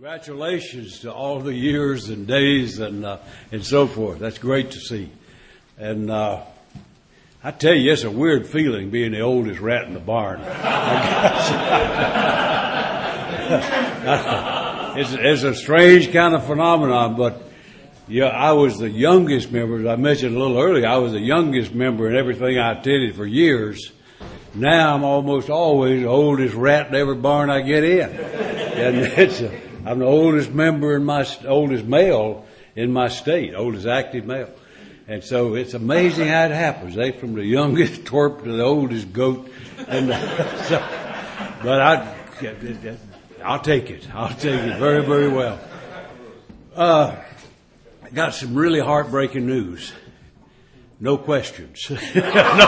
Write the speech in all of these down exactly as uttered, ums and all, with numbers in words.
Congratulations to all the years and days and uh, and so forth. That's great to see. And uh, I tell you, it's a weird feeling being the oldest rat in the barn. it's, it's a strange kind of phenomenon, but yeah, I was the youngest member. As I mentioned a little earlier, I was the youngest member in everything I attended for years. Now I'm almost always the oldest rat in every barn I get in. And it's a, I'm the oldest member in my, oldest male in my state, oldest active male. And so it's amazing how it happens. They from the youngest twerp to the oldest goat. And uh, so, but I, I'll take it. I'll take it very, very well. Uh, I got some really heartbreaking news. No questions. no, we're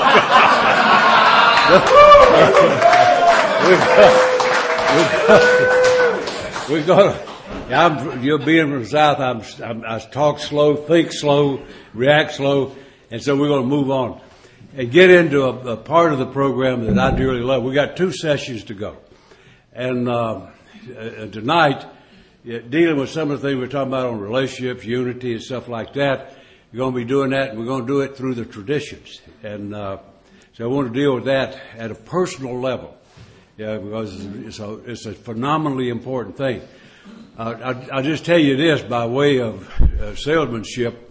going, we're going, I'm, you're being from the South, I'm, I'm, I talk slow, think slow, react slow, and so we're going to move on and get into a, a part of the program that I dearly love. We got two sessions to go. And, uh, and tonight, dealing with some of the things we're talking about on relationships, unity, and stuff like that, we're going to be doing that, and we're going to do it through the traditions. And uh, so I want to deal with that at a personal level, yeah, because it's a, it's a phenomenally important thing. Uh, I, I'll just tell you this by way of uh, salesmanship.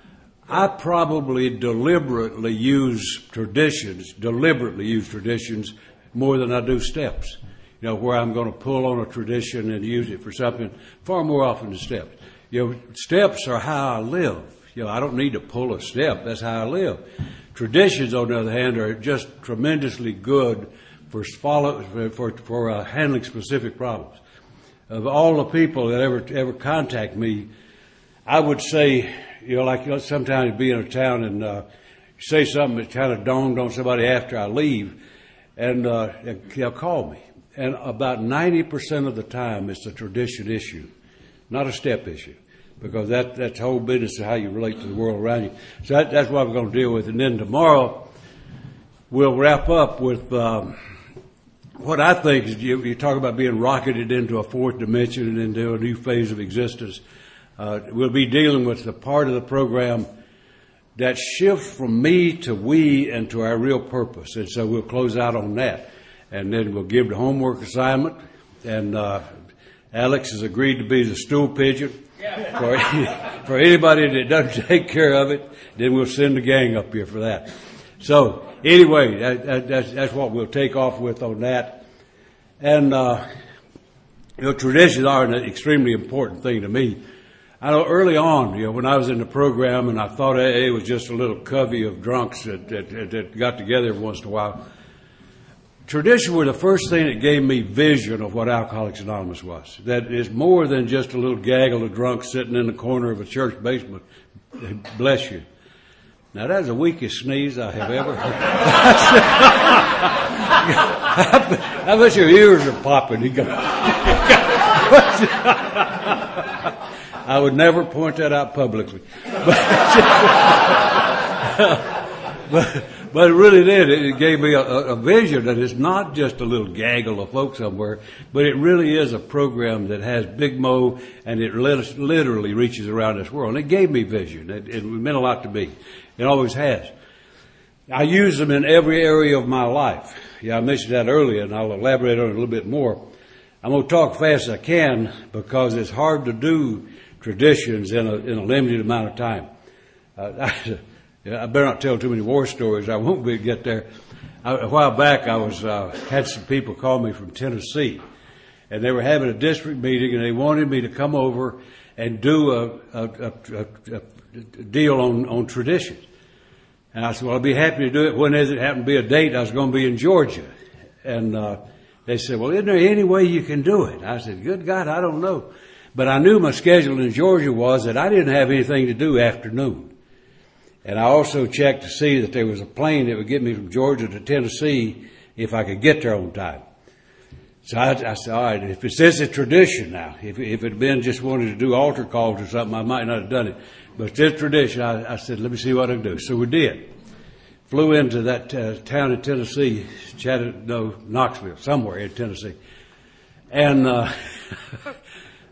I probably deliberately use traditions, deliberately use traditions more than I do steps. You know, where I'm going to pull on a tradition and use it for something far more often than steps. You know, steps are how I live. You know, I don't need to pull a step. That's how I live. Traditions, on the other hand, are just tremendously good for follow, for for uh, handling specific problems. Of all the people that ever ever contact me, I would say, you know, like you know, sometimes be in a town and uh, say something that kind of dawned on somebody after I leave, and uh, they'll call me. And about ninety percent of the time, it's a tradition issue, not a step issue, because that, that's the whole business of how you relate to the world around you. So that, that's what we're going to deal with. And then tomorrow, we'll wrap up with um, what I think is, you, you talk about being rocketed into a fourth dimension and into a new phase of existence. Uh, we'll be dealing with the part of the program that shifts from me to we and to our real purpose. And so we'll close out on that. And then we'll give the homework assignment. And uh, Alex has agreed to be the stool pigeon for, for anybody that doesn't take care of it. Then we'll send the gang up here for that. So anyway, that, that, that's, that's what we'll take off with on that. And uh, you know, traditions are an extremely important thing to me. I know early on, you know, when I was in the program, and I thought A A was just a little covey of drunks that, that, that got together every once in a while. Tradition were the first thing that gave me vision of what Alcoholics Anonymous was. That is more than just a little gaggle of drunks sitting in the corner of a church basement. Bless you. Now that's the weakest sneeze I have ever heard. I bet your ears are popping. You go. I would never point that out publicly. But, but it really did. It gave me a, a vision that it's not just a little gaggle of folks somewhere, but it really is a program that has Big Mo, and it literally reaches around this world. And it gave me vision. It, it meant a lot to me. It always has. I use them in every area of my life. Yeah, I mentioned that earlier, and I'll elaborate on it a little bit more. I'm going to talk fast as I can because it's hard to do traditions in a, in a limited amount of time. Uh, I better not tell too many war stories. I won't be able to get there. I, a while back, I was uh, had some people call me from Tennessee, and they were having a district meeting, and they wanted me to come over and do a, a, a, a, a deal on, on traditions. And I said, well, I'll be happy to do it. When does it happen to be a date? I was going to be in Georgia. And uh, they said, well, isn't there any way you can do it? I said, good God, I don't know. But I knew my schedule in Georgia was that I didn't have anything to do afternoon. And I also checked to see that there was a plane that would get me from Georgia to Tennessee if I could get there on time. So I, I said, all right, if it's this a tradition now, if, if it had been just wanted to do altar calls or something, I might not have done it. But it's this tradition. I, I said, let me see what I can do. So we did. Flew into that uh, town in Tennessee, Chattanooga, no, Knoxville, somewhere in Tennessee. And uh,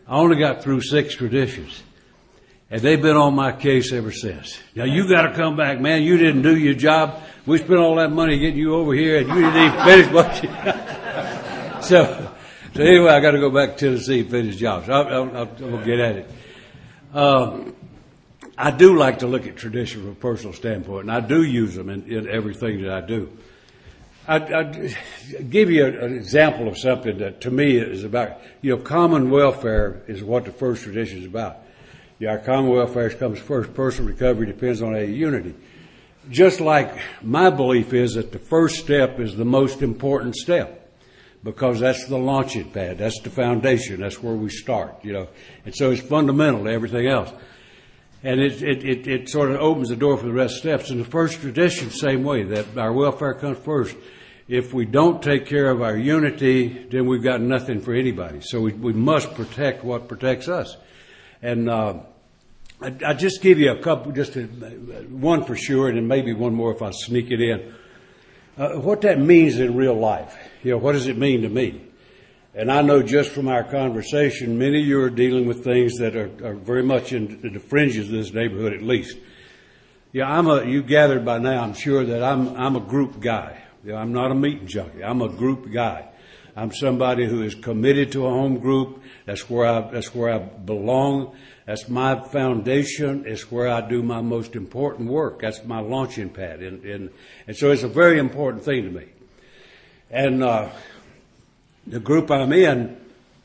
I only got through six traditions. And they've been on my case ever since. Now, you got to come back, man. You didn't do your job. We spent all that money getting you over here, and you didn't even finish what you... so, so anyway, I got to go back to Tennessee and finish jobs. I'll, I'll, I'll, I'll get at it. Um, I do like to look at tradition from a personal standpoint, and I do use them in, in everything that I do. I'd, I'd give you an example of something that to me is about, you know, common welfare is what the first tradition is about. Yeah, our common welfare comes first. Personal recovery depends on a unity. Just like my belief is that the first step is the most important step because that's the launching pad. That's the foundation. That's where we start, you know. And so it's fundamental to everything else. And it, it, it, it sort of opens the door for the rest of the steps. And the first tradition, same way, that our welfare comes first. If we don't take care of our unity, then we've got nothing for anybody. So we, we must protect what protects us. And uh, I, I just give you a couple, just a, one for sure, and then maybe one more if I sneak it in. Uh, what that means in real life. You know, what does it mean to me? And I know just from our conversation, many of you are dealing with things that are, are very much in the fringes of this neighborhood, at least. Yeah, I'm a. You gathered by now, I'm sure that I'm. I'm a group guy. You know, I'm not a meeting junkie. I'm a group guy. I'm somebody who is committed to a home group. That's where I. That's where I belong. That's my foundation. It's where I do my most important work. That's my launching pad, and and, and so it's a very important thing to me. And. Uh, The group I'm in,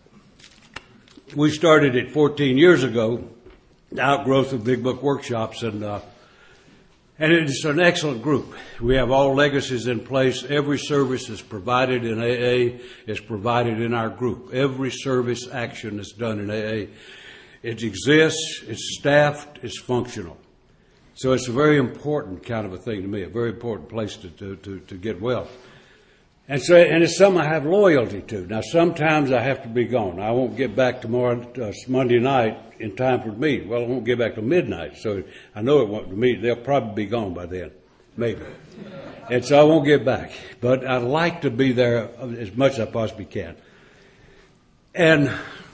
we started it fourteen years ago, the outgrowth of Big Book Workshops, and uh, and it's an excellent group. We have all legacies in place. Every service is provided in A A is provided in our group. Every service action is done in A A. It exists, it's staffed, it's functional. So it's a very important kind of a thing to me, a very important place to to, to, to get well. And so, and it's something I have loyalty to. Now, sometimes I have to be gone. I won't get back tomorrow, uh, Monday night, in time for the meeting. Well, I won't get back till midnight, so I know it won't meet. They'll probably be gone by then, maybe. And so I won't get back. But I like to be there as much as I possibly can. And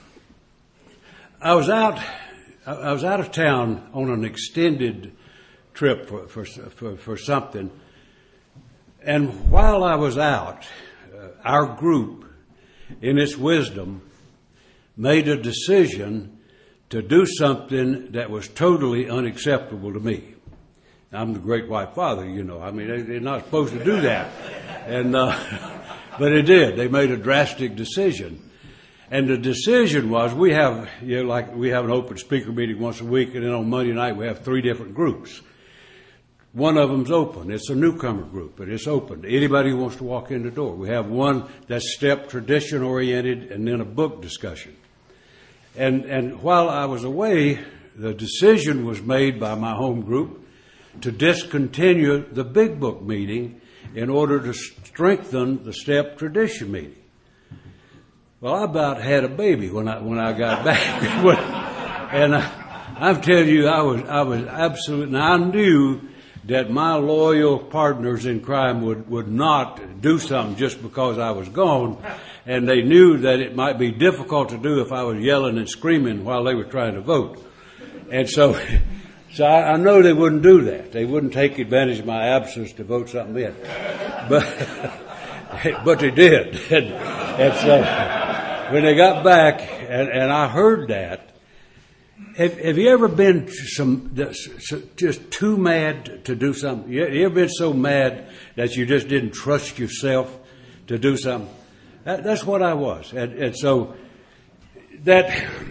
I was out, I was out of town on an extended trip for for for, for something. And while I was out, uh, our group, in its wisdom, made a decision to do something that was totally unacceptable to me. I'm the great white father, you know. I mean, they, they're not supposed to do that. And, uh, but it did. They made a drastic decision. And the decision was, we have, you know, like we have an open speaker meeting once a week, and then on Monday night we have three different groups. One of them's open. It's a newcomer group, but it's open to anybody who wants to walk in the door. We have one that's step tradition oriented, and then a book discussion. And and while I was away, the decision was made by my home group to discontinue the big book meeting in order to strengthen the step tradition meeting. Well, I about had a baby when I when I got back, and I, I'm telling you, I was I was absolutely. I knew that my loyal partners in crime would, would not do something just because I was gone. And they knew that it might be difficult to do if I was yelling and screaming while they were trying to vote. And so, so I, I know they wouldn't do that. They wouldn't take advantage of my absence to vote something in. But, but they did. And, and so when they got back and, and I heard that, Have, have you ever been some just too mad to do something? You, you ever been so mad that you just didn't trust yourself to do something? That, that's what I was, and, and so that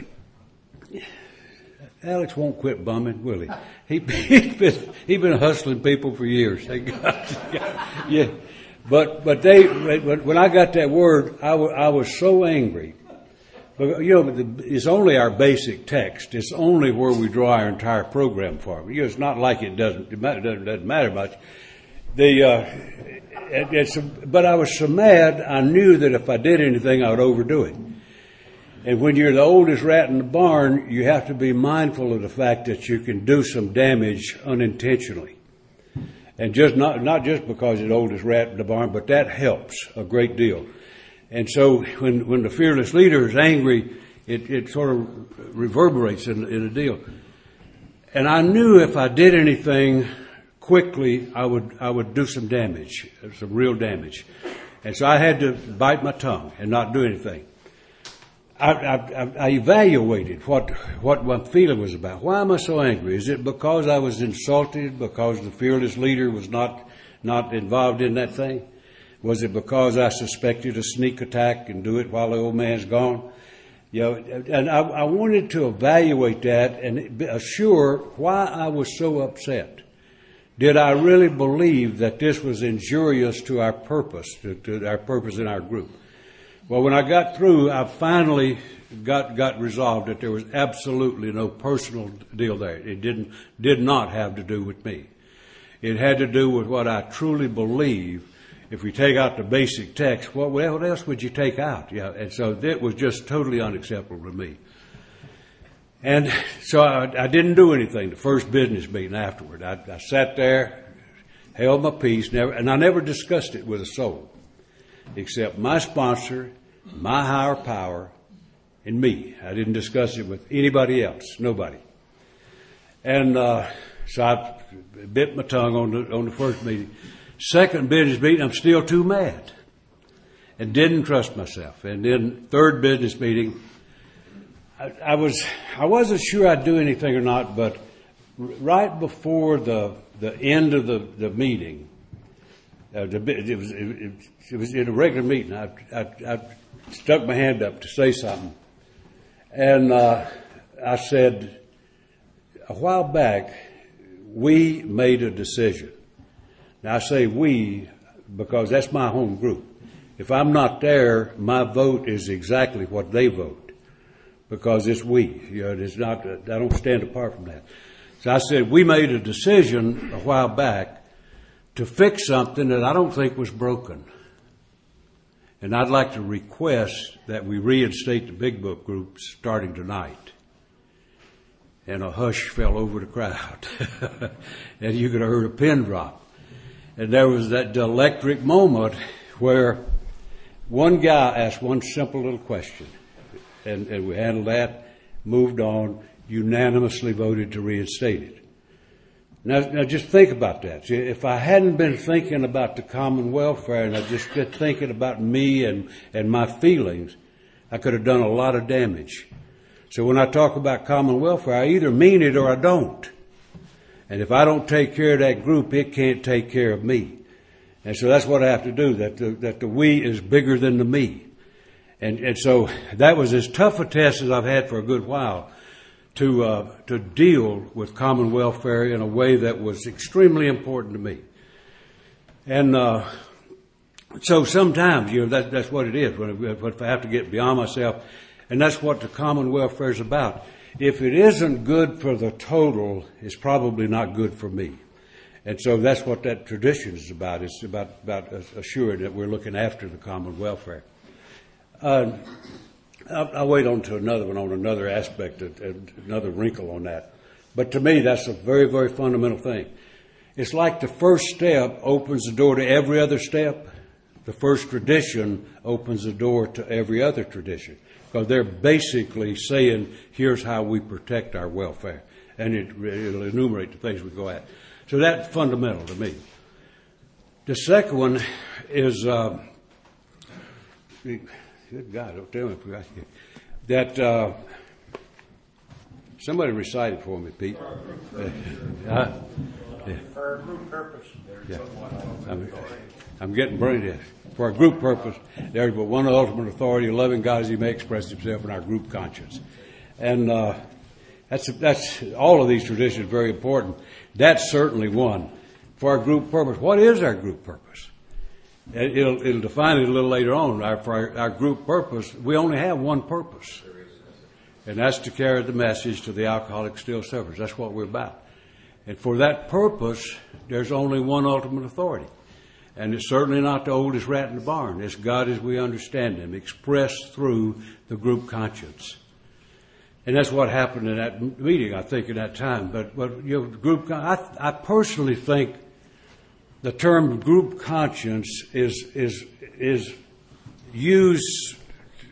Alex won't quit bumming, will he? He he's been he's been hustling people for years. Yeah, but but they when I got that word, I, w- I was so angry. But, you know, it's only our basic text. It's only where we draw our entire program from. You know, it's not like it doesn't, it doesn't, doesn't matter much. The, uh, it, it's, but I was so mad, I knew that if I did anything, I would overdo it. And when you're the oldest rat in the barn, you have to be mindful of the fact that you can do some damage unintentionally. And just not, not just because you're the oldest rat in the barn, but that helps a great deal. And so when, when the fearless leader is angry, it, it sort of reverberates in, in a deal. And I knew if I did anything quickly, I would I would do some damage, some real damage. And so I had to bite my tongue and not do anything. I, I, I evaluated what what my feeling was about. Why am I so angry? Is it because I was insulted, because the fearless leader was not not involved in that thing? Was it because I suspected a sneak attack and do it while the old man's gone? You know, and I, I wanted to evaluate that and assure why I was so upset. Did I really believe that this was injurious to our purpose, to, to our purpose in our group? Well, when I got through, I finally got got resolved that there was absolutely no personal deal there. It didn't did not have to do with me. It had to do with what I truly believe. If we take out the basic text, what, what else would you take out? Yeah, and so it was just totally unacceptable to me. And so I, I didn't do anything the first business meeting afterward. I, I sat there, held my peace, never, and I never discussed it with a soul, except my sponsor, my higher power, and me. I didn't discuss it with anybody else, nobody. And uh, so I bit my tongue on the on the first meeting. Second business meeting, I'm still too mad, and didn't trust myself. And then third business meeting, I, I was I wasn't sure I'd do anything or not, but right before the the end of the the meeting, uh, the, it was it, it was in a regular meeting. I, I I stuck my hand up to say something, and uh, I said, a while back, we made a decision. Now I say we because that's my home group. If I'm not there, my vote is exactly what they vote, because it's we. You know, it's not. I don't stand apart from that. So I said we made a decision a while back to fix something that I don't think was broken, and I'd like to request that we reinstate the Big Book groups starting tonight. And a hush fell over the crowd, and you could have heard a pin drop. And there was that electric moment where one guy asked one simple little question, and, and we handled that, moved on, unanimously voted to reinstate it. Now, now just think about that. If I hadn't been thinking about the common welfare and I just been thinking about me and, and my feelings, I could have done a lot of damage. So when I talk about common welfare, I either mean it or I don't. And if I don't take care of that group, it can't take care of me. And so that's what I have to do, that the, that the we is bigger than the me. And, and so that was as tough a test as I've had for a good while to, uh, to deal with common welfare in a way that was extremely important to me. And, uh, so sometimes, you know, that, that's what it is, when, if I have to get beyond myself. And that's what the common welfare is about. If it isn't good for the total, it's probably not good for me. And so that's what that tradition is about. It's about, about assuring that we're looking after the common welfare. Uh, I'll, I'll wait on to another one on another aspect, another wrinkle on that. But to me, that's a very, very fundamental thing. It's like the first step opens the door to every other step. The first tradition opens the door to every other tradition. Because they're basically saying, here's how we protect our welfare. And it, it'll enumerate the things we go at. So that's fundamental to me. The second one is, uh, good God, don't tell me if we got here. That, uh, somebody recite it for me, Pete. Uh, uh, yeah. For our group purpose. Yeah. I'm, I'm getting brain dead. For our group purpose, there is but one ultimate authority, a loving God as He may express Himself in our group conscience. And uh, that's that's all of these traditions are very important. That's certainly one. For our group purpose, what is our group purpose? It'll, it'll define it a little later on. Our, for our, our group purpose, we only have one purpose, and that's to carry the message to the alcoholic still suffers. That's what we're about. And for that purpose, there's only one ultimate authority. And it's certainly not the oldest rat in the barn. It's God as we understand Him, expressed through the group conscience. And that's what happened in that meeting, I think, at that time. But, but you know, group, I, I personally think the term group conscience is is is used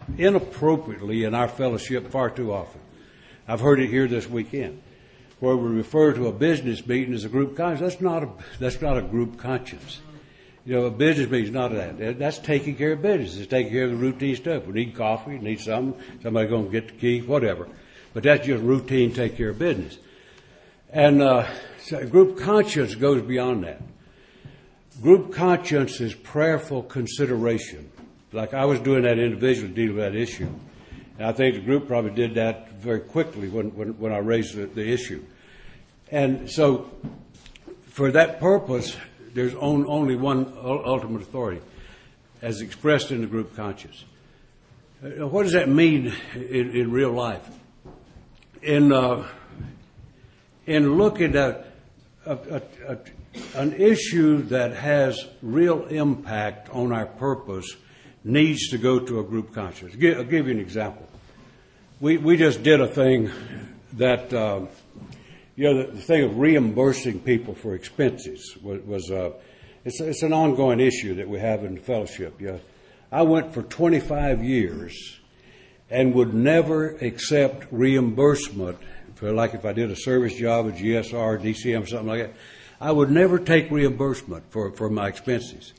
inappropriately in our fellowship far too often. I've heard it here this weekend, where we refer to a business meeting as a group conscience. That's not a, that's not a group conscience. You know, a business meeting is not that. That's taking care of business. It's taking care of the routine stuff. We need coffee, we need something, somebody going to get the key, whatever. But that's just routine, take care of business. And uh, so group conscience goes beyond that. Group conscience is prayerful consideration. Like I was doing that individually, dealing with that issue. And I think the group probably did that very quickly when, when, when I raised the, the issue. And so for that purpose, there's on, only one ultimate authority, as expressed in the group conscience. What does that mean in, in real life? In uh, in looking at a, a, a, an issue that has real impact on our purpose needs to go to a group conscience. I'll give you an example. We we just did a thing that, uh, you know, the, the thing of reimbursing people for expenses was, was uh, it's, it's an ongoing issue that we have in the fellowship. You know, I went for twenty-five years and would never accept reimbursement for, like if I did a service job at G S R, D C M, something like that. I would never take reimbursement for, for my expenses.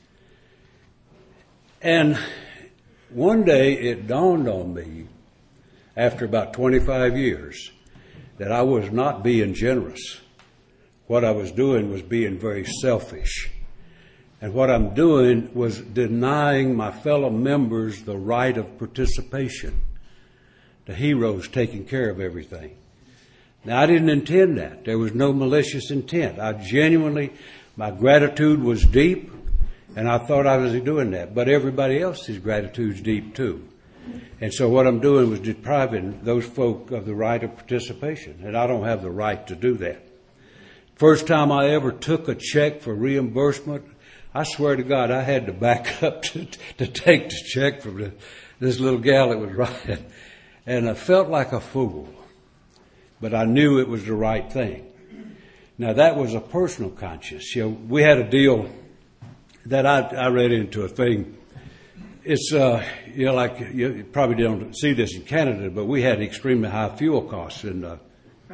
And one day it dawned on me, after about twenty-five years, that I was not being generous. What I was doing was being very selfish. And what I'm doing was denying my fellow members the right of participation. The hero's taking care of everything. Now, I didn't intend that. There was no malicious intent. I genuinely, my gratitude was deep, and I thought I was doing that. But everybody else's gratitude's deep, too. And so what I'm doing was depriving those folk of the right of participation, and I don't have the right to do that. First time I ever took a check for reimbursement, I swear to God, I had to back up to, to take the check from the, this little gal that was writing. And I felt like a fool, but I knew it was the right thing. Now, that was a personal conscience. You know, we had a deal that I, I read into a thing. It's, uh, you know, like, you probably don't see this in Canada, but we had extremely high fuel costs. And uh,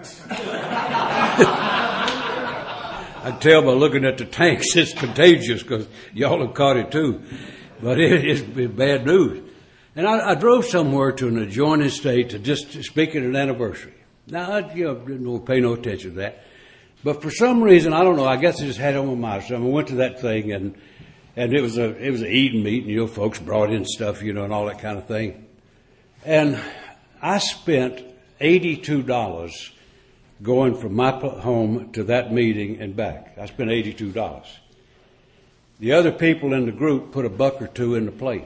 I can tell by looking at the tanks, it's contagious because y'all have caught it too. But it, it's bad news. And I, I drove somewhere to an adjoining state to just speak at an anniversary. Now, I you know, didn't pay no attention to that. But for some reason, I don't know, I guess I just had it on my mind. So I went to that thing, and and it was a it was an eating meeting. You know, folks brought in stuff, you know, and all that kind of thing. And I spent eighty-two dollars going from my home to that meeting and back. I spent eighty-two dollars. The other people in the group put a buck or two in the plate.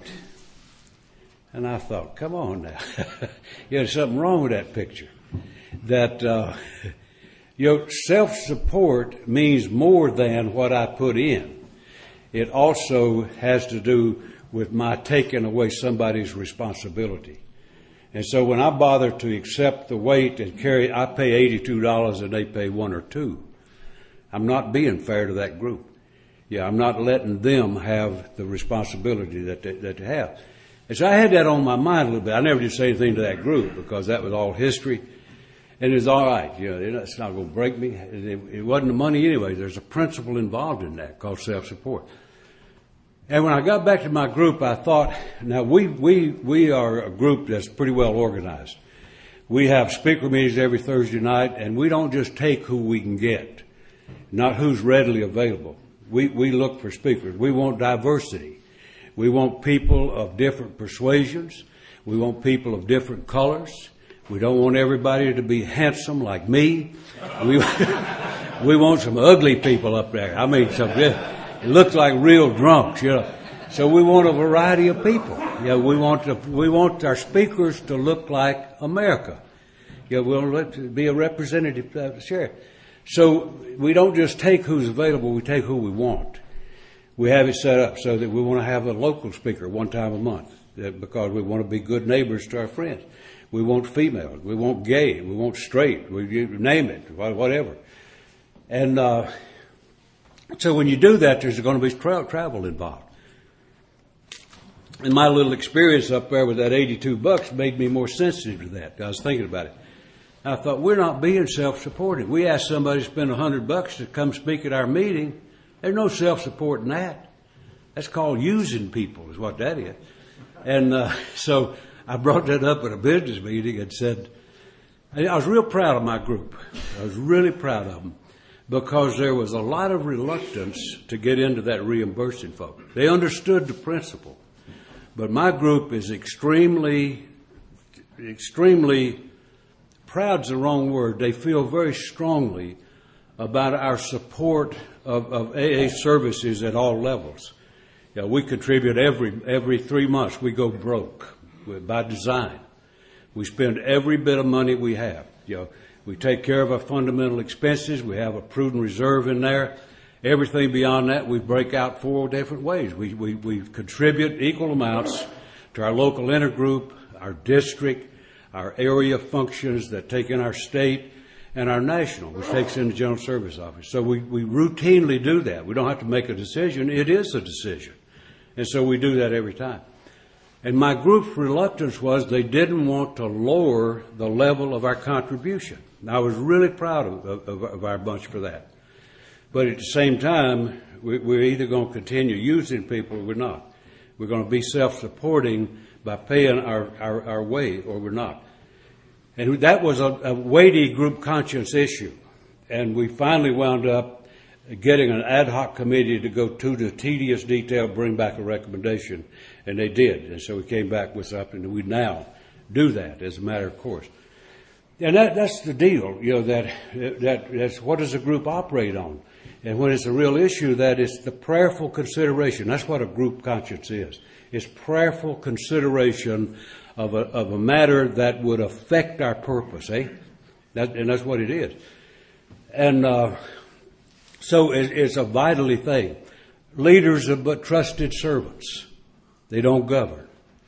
And I thought, come on now. There's something wrong with that picture. That, uh, you know, self-support means more than what I put in. It also has to do with my taking away somebody's responsibility. And so when I bother to accept the weight and carry, I pay eighty-two dollars and they pay one or two. I'm not being fair to that group. Yeah, I'm not letting them have the responsibility that they, that they have. And so I had that on my mind a little bit. I never did say anything to that group because that was all history. And it was all right. You know, it's not going to break me. It, it wasn't the money anyway. There's a principle involved in that called self-support. And when I got back to my group, I thought, now we, we, we are a group that's pretty well organized. We have speaker meetings every Thursday night, and we don't just take who we can get, not who's readily available. We, we look for speakers. We want diversity. We want people of different persuasions. We want people of different colors. We don't want everybody to be handsome like me. We, we want some ugly people up there. I mean, some, it looks like real drunks, you know. So we want a variety of people. You know, we want to, we want our speakers to look like America. You know, we want to be a representative of the sheriff. So we don't just take who's available, we take who we want. We have it set up so that we want to have a local speaker one time a month because we want to be good neighbors to our friends. We want female, we want gay, we want straight, we you name it, whatever. And uh, so when you do that, there's going to be tra- travel involved. And my little experience up there with that eighty-two bucks made me more sensitive to that. I was thinking about it. I thought, we're not being self-supporting. We ask somebody to spend a hundred bucks to come speak at our meeting. There's no self-support in that. That's called using people, is what that is. And uh, so I brought that up at a business meeting and said, I was real proud of my group. I was really proud of them because there was a lot of reluctance to get into that reimbursing folk. They understood the principle. But my group is extremely, extremely, proud's the wrong word. They feel very strongly about our support of, of A A services at all levels. You know, we contribute every every three months. We go broke by design. We spend every bit of money we have. You know, we take care of our fundamental expenses. We have a prudent reserve in there. Everything beyond that, we break out four different ways. We, we, we contribute equal amounts to our local intergroup, our district, our area functions that take in our state, and our national, which takes in the General Service Office. So we, we routinely do that. We don't have to make a decision. It is a decision. And so we do that every time. And my group's reluctance was they didn't want to lower the level of our contribution. And I was really proud of, of, of our bunch for that. But at the same time, we, we're either going to continue using people or we're not. We're going to be self-supporting by paying our, our, our way or we're not. And that was a, a weighty group conscience issue. And we finally wound up getting an ad hoc committee to go to the tedious detail, bring back a recommendation. And they did. And so we came back with something, and we now do that as a matter of course. And that, that's the deal, you know, that, that that's what does a group operate on? And when it's a real issue, that is the prayerful consideration. That's what a group conscience is. It's prayerful consideration of a, of a matter that would affect our purpose, eh? That, and that's what it is. And uh, so it, it's a vitally thing. Leaders are but trusted servants. They don't govern.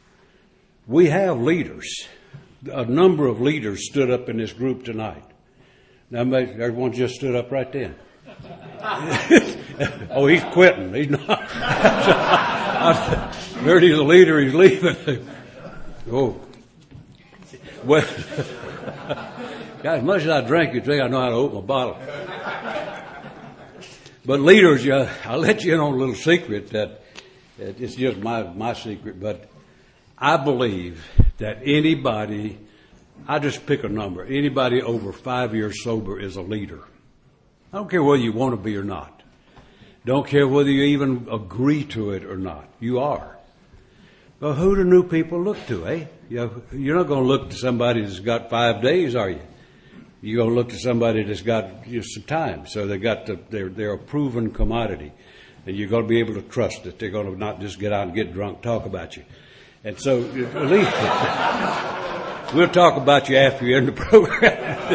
We have leaders. A number of leaders stood up in this group tonight. Now, everyone just stood up right then. Oh, he's quitting. He's not. I heard he's a leader. He's leaving. Oh. Well, God, as much as I drink, you think I know how to open a bottle. But leaders, yeah, I'll let you in on a little secret that it's just my, my secret, but I believe that anybody, I just pick a number, anybody over five years sober is a leader. I don't care whether you want to be or not. Don't care whether you even agree to it or not. You are. Well, who do new people look to, eh? You know, you're not going to look to somebody that's got five days, are you? You're going to look to somebody that's got you know, some time. So they got the, they're, they're a proven commodity. And you're going to be able to trust that they're going to not just get out and get drunk, talk about you. And so, at least, we'll talk about you after you're in the program.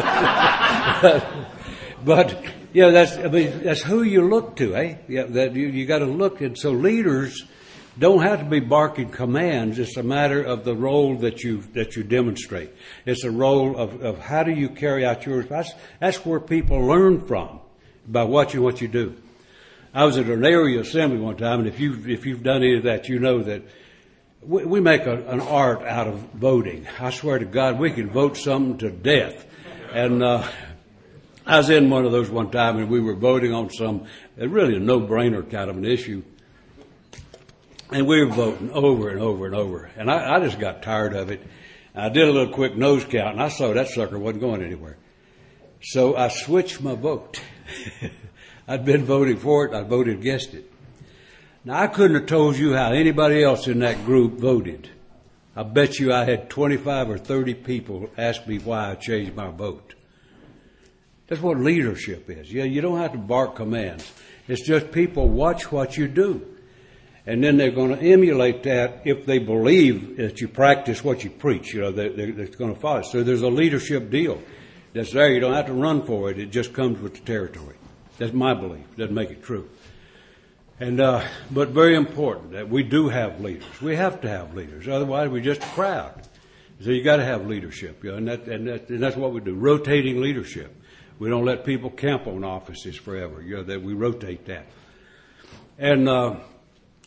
But, you know, that's, I mean, that's who you look to, eh? Yeah, that you, you got to look. And so leaders don't have to be barking commands. It's a matter of the role that you, that you demonstrate. It's a role of, of how do you carry out yours. That's, that's where people learn from by watching what you do. I was at an area assembly one time, and if you if you've done any of that, you know that we, we make a, an art out of voting. I swear to God, we can vote something to death. And uh, I was in one of those one time, and we were voting on some really a no-brainer kind of an issue, and we were voting over and over and over. And I, I just got tired of it. I did a little quick nose count, and I saw that sucker wasn't going anywhere. So I switched my vote. I'd been voting for it. I voted against it. Now, I couldn't have told you how anybody else in that group voted. I bet you I had twenty-five or thirty people ask me why I changed my vote. That's what leadership is. Yeah, you don't have to bark commands. It's just people watch what you do. And then they're going to emulate that if they believe that you practice what you preach. You know, they, they're, they're going to follow it. So there's a leadership deal that's there. You don't have to run for it. It just comes with the territory. That's my belief. Doesn't make it true. And uh, but very important that we do have leaders. We have to have leaders. Otherwise, we're just a crowd. So you got to have leadership, you know, and, that, and, that, and that's what we do. Rotating leadership. We don't let people camp on offices forever. You know, that we rotate that. And uh,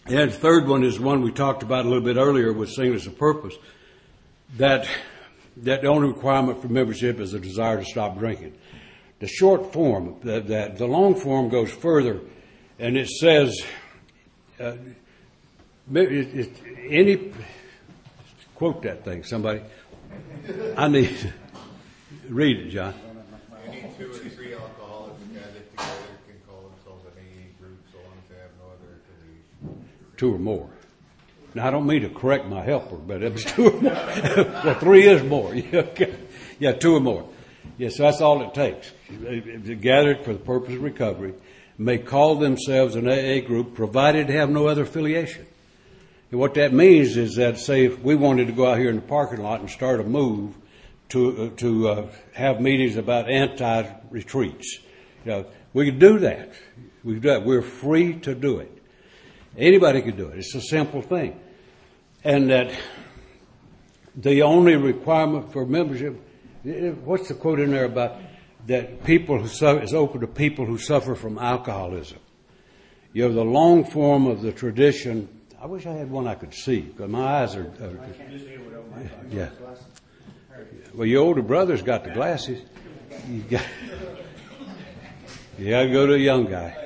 And the third one is one we talked about a little bit earlier with Singleness of Purpose, that that the only requirement for membership is a desire to stop drinking. The short form, that, that the long form goes further, and it says, uh, it, it, any, quote that thing, somebody. I need to read it, John. Any two or three alcoholics gathered together can call themselves an A A group so long as they have no other affiliation. Two or more. Now, I don't mean to correct my helper, but it was two or more. Well, three is more. Yeah, two or more. Yes, so that's all it takes. They gathered for the purpose of recovery, may call themselves an A A group, provided they have no other affiliation. And what that means is that, say, if we wanted to go out here in the parking lot and start a move to uh, to uh, have meetings about anti-retreats, you know, we could do that. We could do that. We're free to do it. Anybody could do it. It's a simple thing. And that the only requirement for membership, what's the quote in there about that people who suffer, is open to people who suffer from alcoholism? You know, the long form of the tradition. I wish I had one I could see, because my eyes are. are yeah. Well, your older brother's got the glasses. You got. You got to go to a young guy.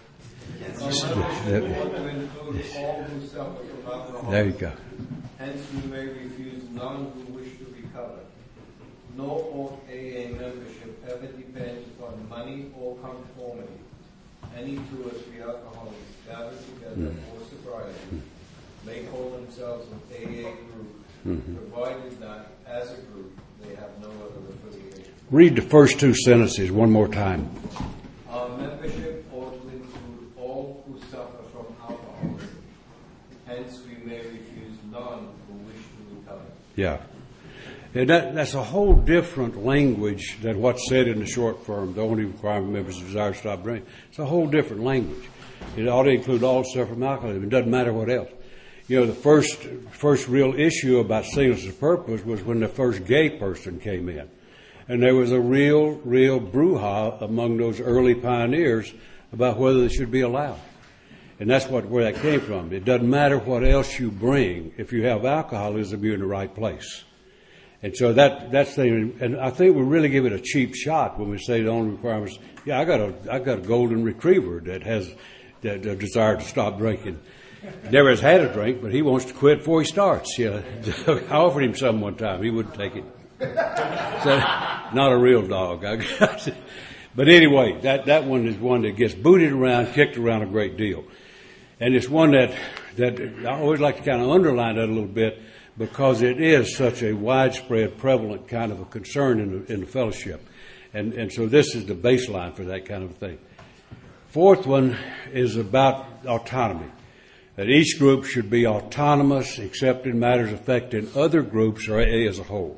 There you go. Hence, we may refuse none who wish to recover. Nor ought A A membership ever depend upon money or conformity. Any two or three alcoholics gathered together mm. for sobriety may call themselves an A A group, mm-hmm. provided that, as a group, they have no other affiliation. Read the first two sentences one more time. Our membership ought to include all who suffer from alcoholism. Hence, we may refuse none who wish to recover. Yeah. And that, that's a whole different language than what's said in the short form. The only requirement members of desire to stop drinking. It's a whole different language. It ought to include all who suffer from alcoholism. It doesn't matter what else. You know, the first first real issue about singleness of purpose was when the first gay person came in. And there was a real, real brouhaha among those early pioneers about whether they should be allowed. And that's what where that came from. It doesn't matter what else you bring. If you have alcoholism, you're in the right place. And so that that's the, and I think we really give it a cheap shot when we say the only requirements. Yeah, I got a I got a golden retriever that has that a desire to stop drinking. Never has had a drink, but he wants to quit before he starts. Yeah, I offered him some one time. He wouldn't take it. So, not a real dog. I got it. But anyway, that that one is one that gets booted around, kicked around a great deal, and it's one that that I always like to kind of underline that a little bit, because it is such a widespread, prevalent kind of a concern in the, in the fellowship. And, and so this is the baseline for that kind of thing. Fourth one is about autonomy. That each group should be autonomous except in matters affecting other groups or A A as a whole.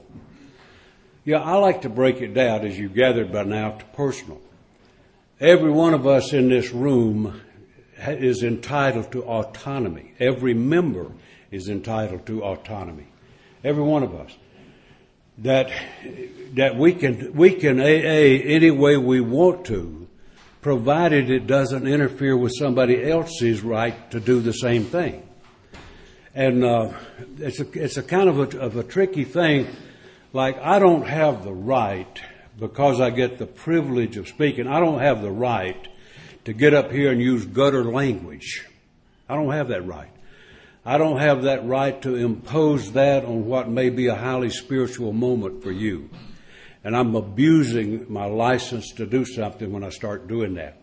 Yeah, I like to break it down, as you've gathered by now, to personal. Every one of us in this room is entitled to autonomy. Every member is entitled to autonomy. Every one of us. That that we can we can A A any way we want to, provided it doesn't interfere with somebody else's right to do the same thing. And uh, it's a it's a kind of a, of a tricky thing. Like, I don't have the right, because I get the privilege of speaking, I don't have the right to get up here and use gutter language. I don't have that right. I don't have that right to impose that on what may be a highly spiritual moment for you. And I'm abusing my license to do something when I start doing that.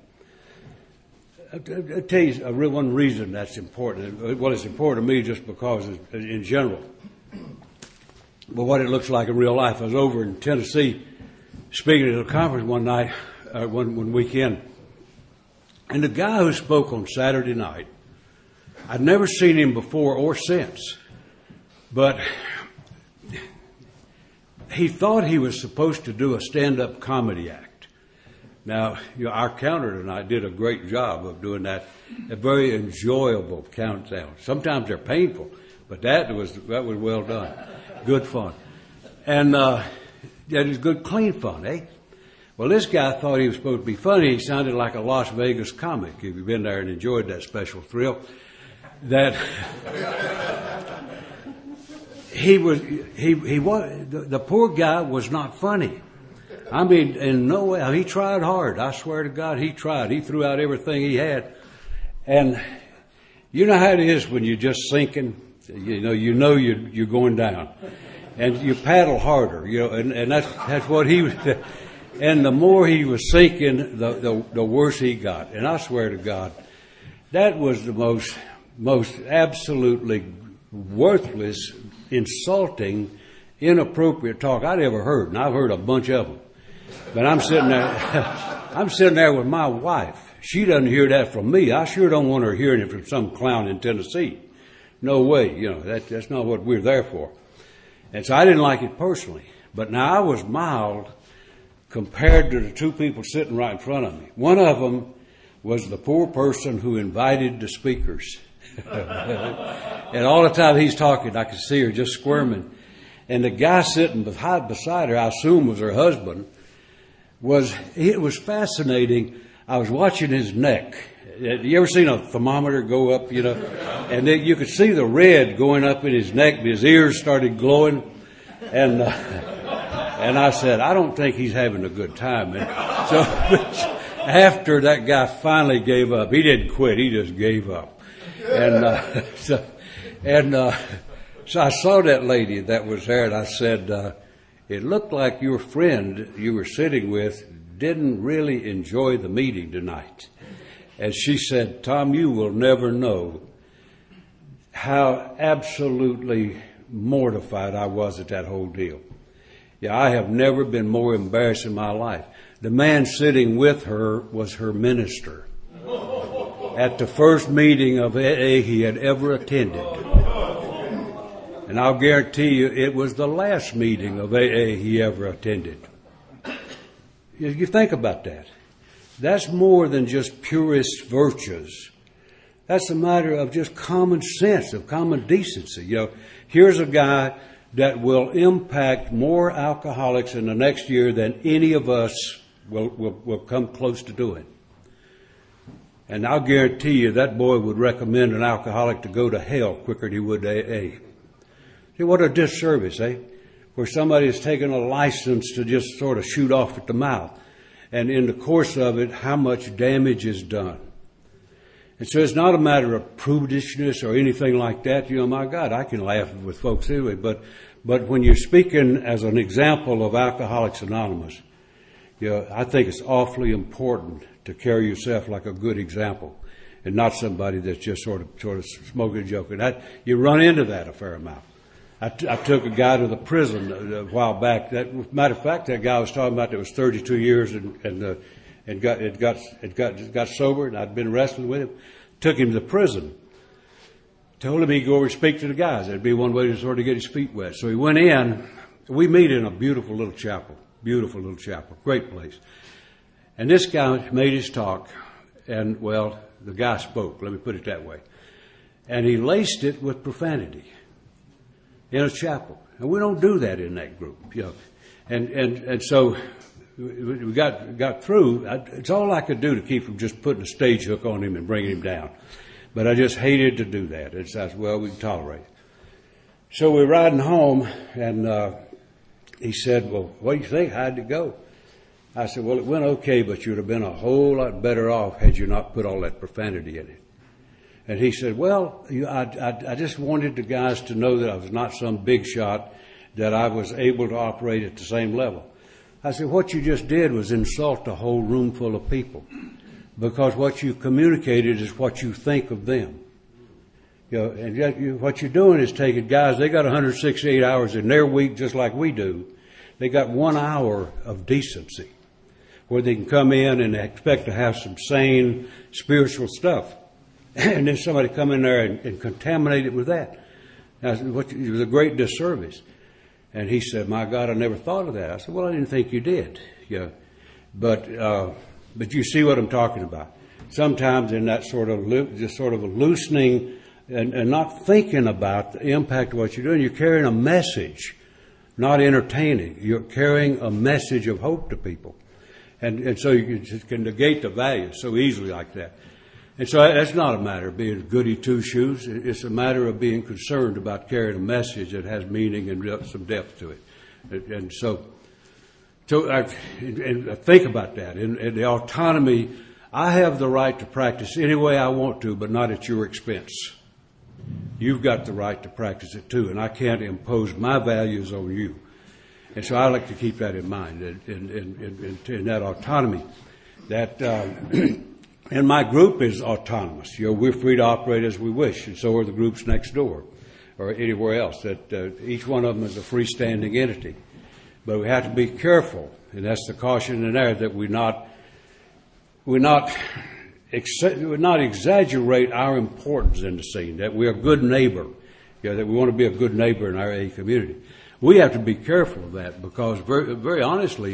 I'll tell you a real one reason that's important. Well, it's important to me just because in general. But what it looks like in real life. I was over in Tennessee speaking at a conference one night, uh, one, one weekend. And the guy who spoke on Saturday night, I'd never seen him before or since, but he thought he was supposed to do a stand-up comedy act. Now, you know, our counter tonight did a great job of doing that, a very enjoyable countdown. Sometimes they're painful, but that was that was well done, good fun, and uh, that is good, clean fun, eh? Well, this guy thought he was supposed to be funny. He sounded like a Las Vegas comic. If you've been there and enjoyed that special thrill. that he was he he was the, the poor guy was not funny. I mean, in no way. He tried hard. I swear to God, he tried. He threw out everything he had, and you know how it is when you're just sinking. You know, you know you're you're going down, and you paddle harder. You know, and, and that's that's what he was. And the more he was sinking, the, the the worse he got. And I swear to God, that was the most most absolutely worthless, insulting, inappropriate talk I'd ever heard, and I've heard a bunch of them. But I'm sitting there, I'm sitting there with my wife. She doesn't hear that from me. I sure don't want her hearing it from some clown in Tennessee. No way, you know, that, that's not what we're there for. And so I didn't like it personally. But now I was mild compared to the two people sitting right in front of me. One of them was the poor person who invited the speakers. And all the time he's talking, I could see her just squirming. And the guy sitting beside her, I assume was her husband, was, it was fascinating. I was watching his neck. You ever seen a thermometer go up, you know? And then you could see the red going up in his neck. His ears started glowing. And, uh, and I said, I don't think he's having a good time. And so after that guy finally gave up, he didn't quit, he just gave up. And, uh, so, and, uh, so I saw that lady that was there, and I said, uh, it looked like your friend you were sitting with didn't really enjoy the meeting tonight. And she said, Tom, you will never know how absolutely mortified I was at that whole deal. Yeah, I have never been more embarrassed in my life. The man sitting with her was her minister at the first meeting of A A he had ever attended. And I'll guarantee you it was the last meeting of A A he ever attended. You think about that. That's more than just purist virtues. That's a matter of just common sense, of common decency. You know, here's a guy that will impact more alcoholics in the next year than any of us will, will, will come close to doing. And I'll guarantee you that boy would recommend an alcoholic to go to hell quicker than he would A A. See, what a disservice, eh? Where somebody has taken a license to just sort of shoot off at the mouth. And in the course of it, how much damage is done. And so it's not a matter of prudishness or anything like that. You know, my God, I can laugh with folks anyway. But, but when you're speaking as an example of Alcoholics Anonymous, you know, I think it's awfully important to carry yourself like a good example and not somebody that's just sort of, sort of smoking and joking. That, you run into that a fair amount. I, t- I took a guy to the prison a, a while back. That, matter of fact, that guy I was talking about that was thirty-two years and and uh, and got it got it got got sober, and I'd been wrestling with him. Took him to the prison. Told him he'd go over and speak to the guys. That'd be one way to sort of get his feet wet. So he went in. We meet in a beautiful little chapel. Beautiful little chapel. Great place. And this guy made his talk, and well, the guy spoke. Let me put it that way. And he laced it with profanity. In a chapel. And we don't do that in that group, you know. And, and, and so we got, got through. It's all I could do to keep from just putting a stage hook on him and bringing him down. But I just hated to do that. It's, I said, well, we can tolerate it. So we're riding home, and, uh, he said, well, what do you think? How'd it go? I said, well, it went okay, but you'd have been a whole lot better off had you not put all that profanity in it. And he said, well, I, I, I just wanted the guys to know that I was not some big shot, that I was able to operate at the same level. I said, what you just did was insult a whole room full of people, because what you communicated is what you think of them. You know, and you, what you're doing is taking guys, they got one hundred sixty-eight hours in their week just like we do. They got one hour of decency where they can come in and expect to have some sane spiritual stuff. And then somebody come in there and, and contaminate it with that. Now, what, it was a great disservice. And he said, my God, I never thought of that. I said, well, I didn't think you did. Yeah. But, uh, but you see what I'm talking about. Sometimes in that sort of, lo- just sort of a loosening and, and not thinking about the impact of what you're doing, you're carrying a message, not entertaining. You're carrying a message of hope to people. And, and so you can negate the value so easily like that. And so that's not a matter of being goody two-shoes. It's a matter of being concerned about carrying a message that has meaning and some depth to it. And so, so I, and I think about that. And, and the autonomy, I have the right to practice any way I want to, but not at your expense. You've got the right to practice it too, and I can't impose my values on you. And so I like to keep that in mind, in, in, in, in, in that autonomy. That uh, and my group is autonomous. You know, we're free to operate as we wish, and so are the groups next door or anywhere else. That uh, each one of them is a freestanding entity. But we have to be careful, and that's the caution in there, that we not we not ex- we not exaggerate our importance in the scene. That we're a good neighbor. You know, that we want to be a good neighbor in our A A community. We have to be careful of that because, very, very honestly,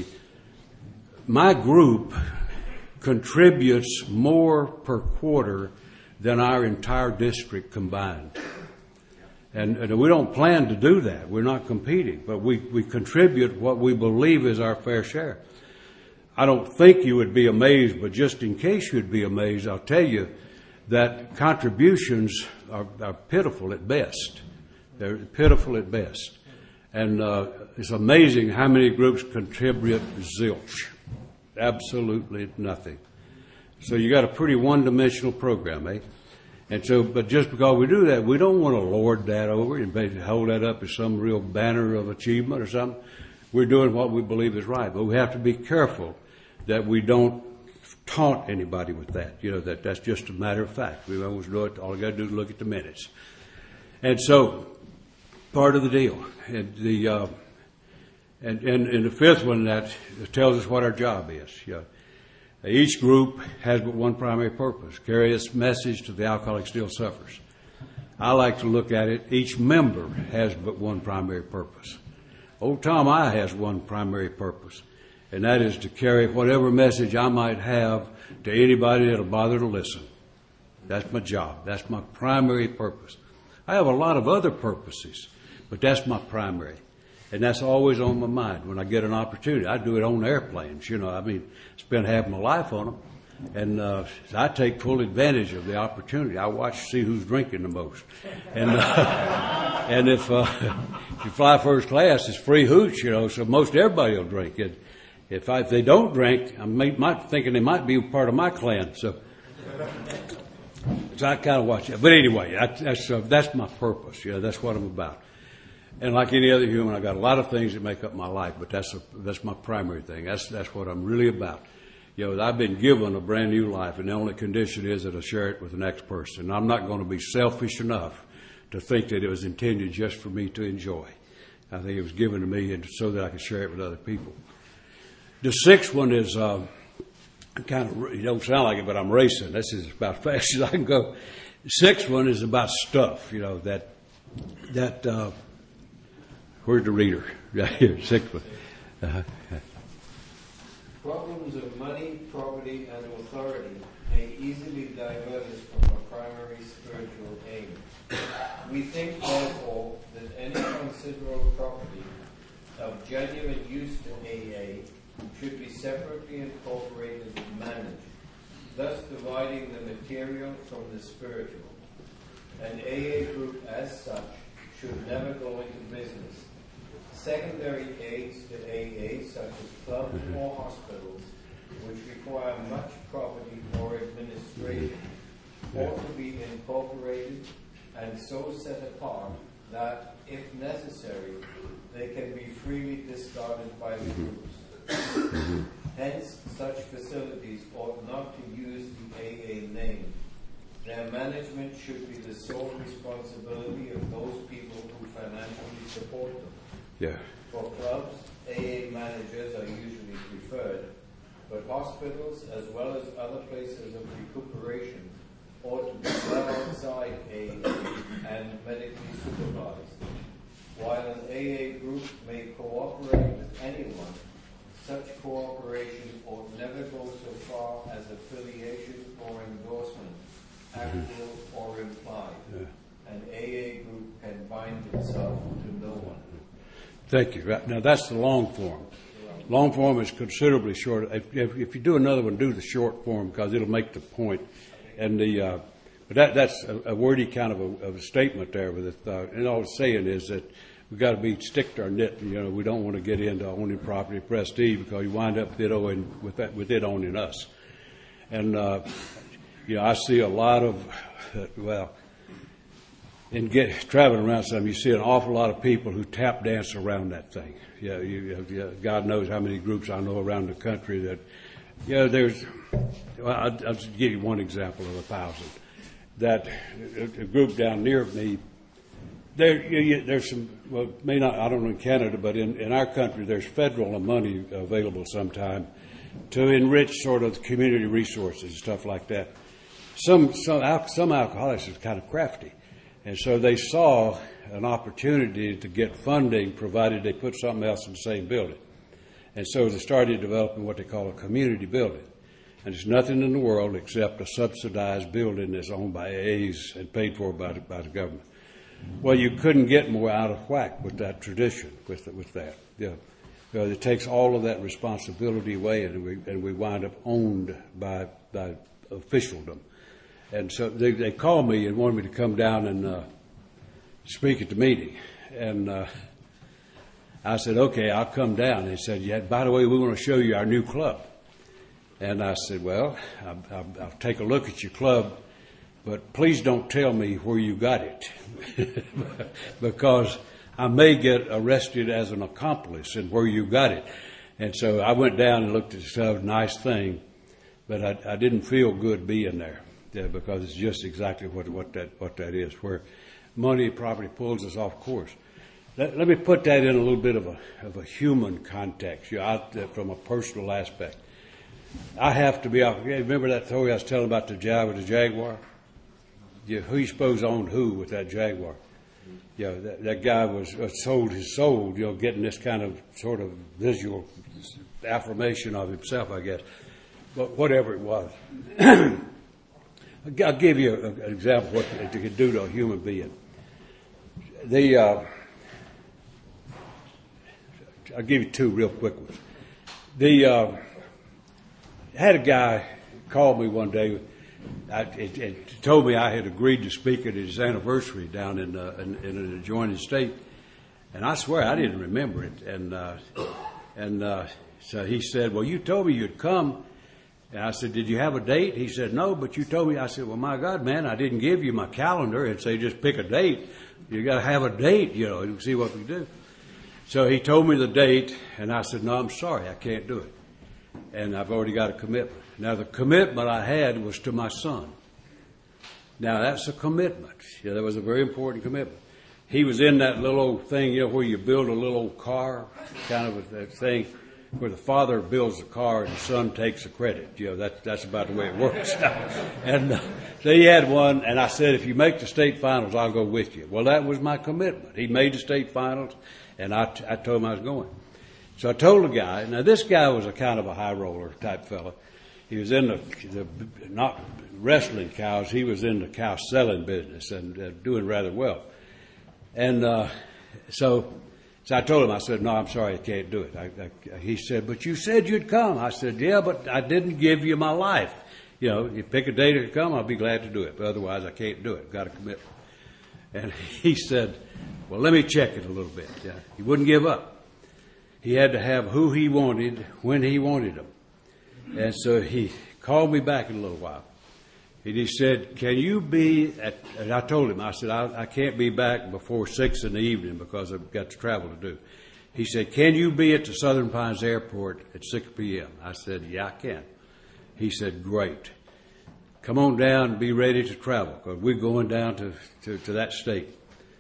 my group contributes more per quarter than our entire district combined. And, and we don't plan to do that. We're not competing, but we, we contribute what we believe is our fair share. I don't think you would be amazed, but just in case you'd be amazed, I'll tell you that contributions are, are pitiful at best. They're pitiful at best. And uh, it's amazing how many groups contribute zilch. Absolutely nothing. So you got a pretty one-dimensional program, eh? And so, but just because we do that, we don't want to lord that over and basically hold that up as some real banner of achievement or something. We're doing what we believe is right, but we have to be careful that we don't taunt anybody with that. You know, that that's just a matter of fact. We always do it. All we got to do is look at the minutes. And so, part of the deal. And the uh, and, and and the fifth one that tells us what our job is. You know, each group has but one primary purpose: carry its message to the alcoholic still suffers. I like to look at it. Each member has but one primary purpose. Old Tom I has one primary purpose, and that is to carry whatever message I might have to anybody that'll bother to listen. That's my job. That's my primary purpose. I have a lot of other purposes, but that's my primary. And that's always on my mind when I get an opportunity. I do it on airplanes, you know. I mean, spend half my life on them. And uh, I take full advantage of the opportunity. I watch to see who's drinking the most. And uh, and if, uh, if you fly first class, it's free hooch, you know, so most everybody will drink. And if, I, if they don't drink, I'm might, thinking they might be part of my clan. So, so I kind of watch that. But anyway, I, that's, uh, that's my purpose. You know, that's what I'm about. And like any other human, I've got a lot of things that make up my life, but that's a, that's my primary thing. That's that's what I'm really about. You know, I've been given a brand new life, and the only condition is that I share it with the next person. I'm not going to be selfish enough to think that it was intended just for me to enjoy. I think it was given to me and so that I could share it with other people. The sixth one is uh, kind of, you don't sound like it, but I'm racing. This is about as fast as I can go. The sixth one is about stuff, you know, that, that, uh, where's the reader? Right here, sixth one. Uh-huh. Problems of money, property, and authority may easily divert us from our primary spiritual aim. We think, therefore, that any considerable property of genuine use to A A should be separately incorporated and managed, thus dividing the material from the spiritual. An A A group, as such, should never go into business. Secondary aids to A A, such as clubs or hospitals, which require much property or administration, ought to be incorporated and so set apart that, if necessary, they can be freely discarded by the groups. Hence, such facilities ought not to use the A A name. Their management should be the sole responsibility of those people who financially support them. Yeah. For clubs, A A managers are usually preferred, but hospitals, as well as other places of recuperation, ought to be well outside A A and medically supervised. While an A A group may cooperate with anyone, such cooperation ought never go so far as affiliation or endorsement, actual or implied. Yeah. An A A group can bind itself to no one. Thank you. Right. Now, that's the long form. Long form is considerably shorter. If, if, if you do another one, do the short form because it'll make the point and the uh, but that that's a, a wordy kind of a, of a statement there. With it, uh, and all it's saying is that we got to be stick to our knit. You know, we don't want to get into owning property prestige because you wind up with it owning with that with it owning us. And uh, you know, I see a lot of uh, well, in get traveling around some, you see an awful lot of people who tap dance around that thing. Yeah, you, you, God knows how many groups I know around the country that. You know, there's. Well, I'll, I'll just give you one example of a thousand. That a, a group down near me. There, you, you, there's some. Well, may not. I don't know in Canada, but in, in our country, there's federal money available sometime to enrich sort of community resources and stuff like that. Some some al- some alcoholics are kind of crafty, and so they saw an opportunity to get funding, provided they put something else in the same building. And so they started developing what they call a community building. And it's nothing in the world except a subsidized building that's owned by A As and paid for by the, by the government. Well, you couldn't get more out of whack with that tradition, with with that. Yeah. Because it takes all of that responsibility away, and we and we wind up owned by by officialdom. And so they, they called me and wanted me to come down and uh, speak at the meeting. And uh, I said, okay, I'll come down. They said, yeah, by the way, we want to show you our new club. And I said, well, I'll, I'll, I'll take a look at your club, but please don't tell me where you got it because I may get arrested as an accomplice in where you got it. And so I went down and looked at the stuff, nice thing, but I, I didn't feel good being there yeah, because it's just exactly what, what that what that is, where money, property pulls us off course. Let, let me put that in a little bit of a of a human context, you know, out there from a personal aspect. I have to be off. Yeah, remember that story I was telling about the guy with the Jaguar? Yeah, who you suppose owned who with that Jaguar? Yeah, that, that guy was uh, sold his soul, you know, getting this kind of sort of visual affirmation of himself, I guess. But whatever it was. I'll give you a, an example of what it could do to a human being. The uh, I'll give you two real quick ones. The uh, I had a guy call me one day. I, it, it told me I had agreed to speak at his anniversary down in, uh, in, in an adjoining state, and I swear I didn't remember it. And uh, and uh, so he said, "Well, you told me you'd come." And I said, "Did you have a date?" He said, "No, but you told me." I said, "Well, my God, man, I didn't give you my calendar and say just pick a date. You got to have a date, you know, and see what we do." So he told me the date, and I said, "No, I'm sorry, I can't do it, and I've already got a commitment." Now, the commitment I had was to my son. Now, that's a commitment. Yeah, that was a very important commitment. He was in that little old thing, you know, where you build a little old car, kind of a, a thing where the father builds the car and the son takes the credit. You know, that, that's about the way it works. And uh, so he had one, and I said, if you make the state finals, I'll go with you. Well, that was my commitment. He made the state finals, and I, t- I told him I was going. So I told the guy, now this guy was a kind of a high roller type fella. He was in the, the not wrestling cows. He was in the cow selling business and uh, doing rather well. And uh, so, so I told him, I said, "No, I'm sorry, I can't do it." I, I, he said, "But you said you'd come." I said, "Yeah, but I didn't give you my life. You know, you pick a day to come, I'll be glad to do it. But otherwise, I can't do it. Got a commitment." And he said, "Well, let me check it a little bit." Yeah, he wouldn't give up. He had to have who he wanted when he wanted them. And so he called me back in a little while. And he said, "Can you be at," and I told him, I said, I, I can't be back before six in the evening because I've got to travel to do. He said, "Can you be at the Southern Pines Airport at six p.m.? I said, "Yeah, I can." He said, "Great. Come on down and be ready to travel because we're going down to, to, to that state."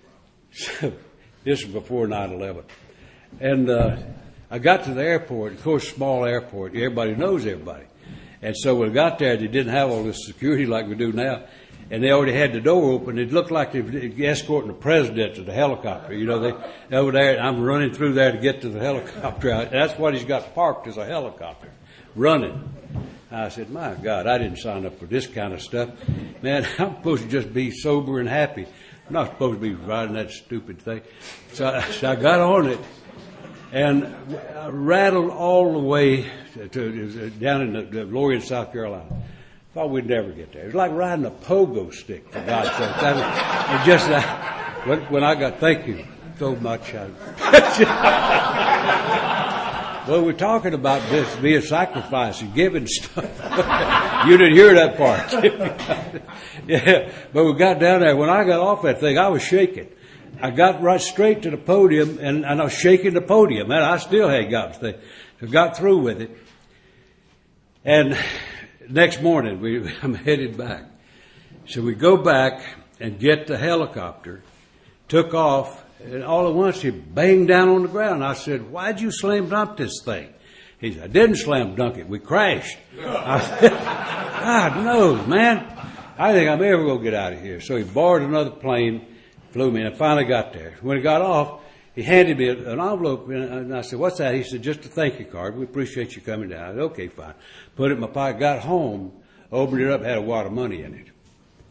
So this was before nine eleven. And, uh, I got to the airport, of course, small airport, everybody knows everybody. And so when I got there, they didn't have all this security like we do now. And they already had the door open. It looked like they were escorting the president to the helicopter. You know, they over there, I'm running through there to get to the helicopter. That's what he's got parked, is a helicopter, running. I said, my God, I didn't sign up for this kind of stuff. Man, I'm supposed to just be sober and happy. I'm not supposed to be riding that stupid thing. So I, so I got on it. And I rattled all the way to, to down in the, the Lorien, South Carolina. thought we'd never get there. It was like riding a pogo stick, for God's sake. That was, it just, uh, when, when I got, thank you so much. I, well, we're talking about this being sacrifice and giving stuff. You didn't hear that part. Yeah, but we got down there. When I got off that thing, I was shaking. I got right straight to the podium, and, and I was shaking the podium, and I still had got the thing. So got through with it. And next morning, we, I'm headed back. So we go back and get the helicopter, took off, and all at once he banged down on the ground. I said, why'd you slam dunk this thing? He said, I didn't slam dunk it. We crashed. I said, God knows, man. I think I'm ever going to get out of here. So he borrowed another plane, flew me, and I finally got there. When he got off, he handed me an envelope, and I said, what's that? He said, just a thank you card. We appreciate you coming down. I said, okay, fine. Put it in my pocket, got home, opened it up, had a wad of money in it.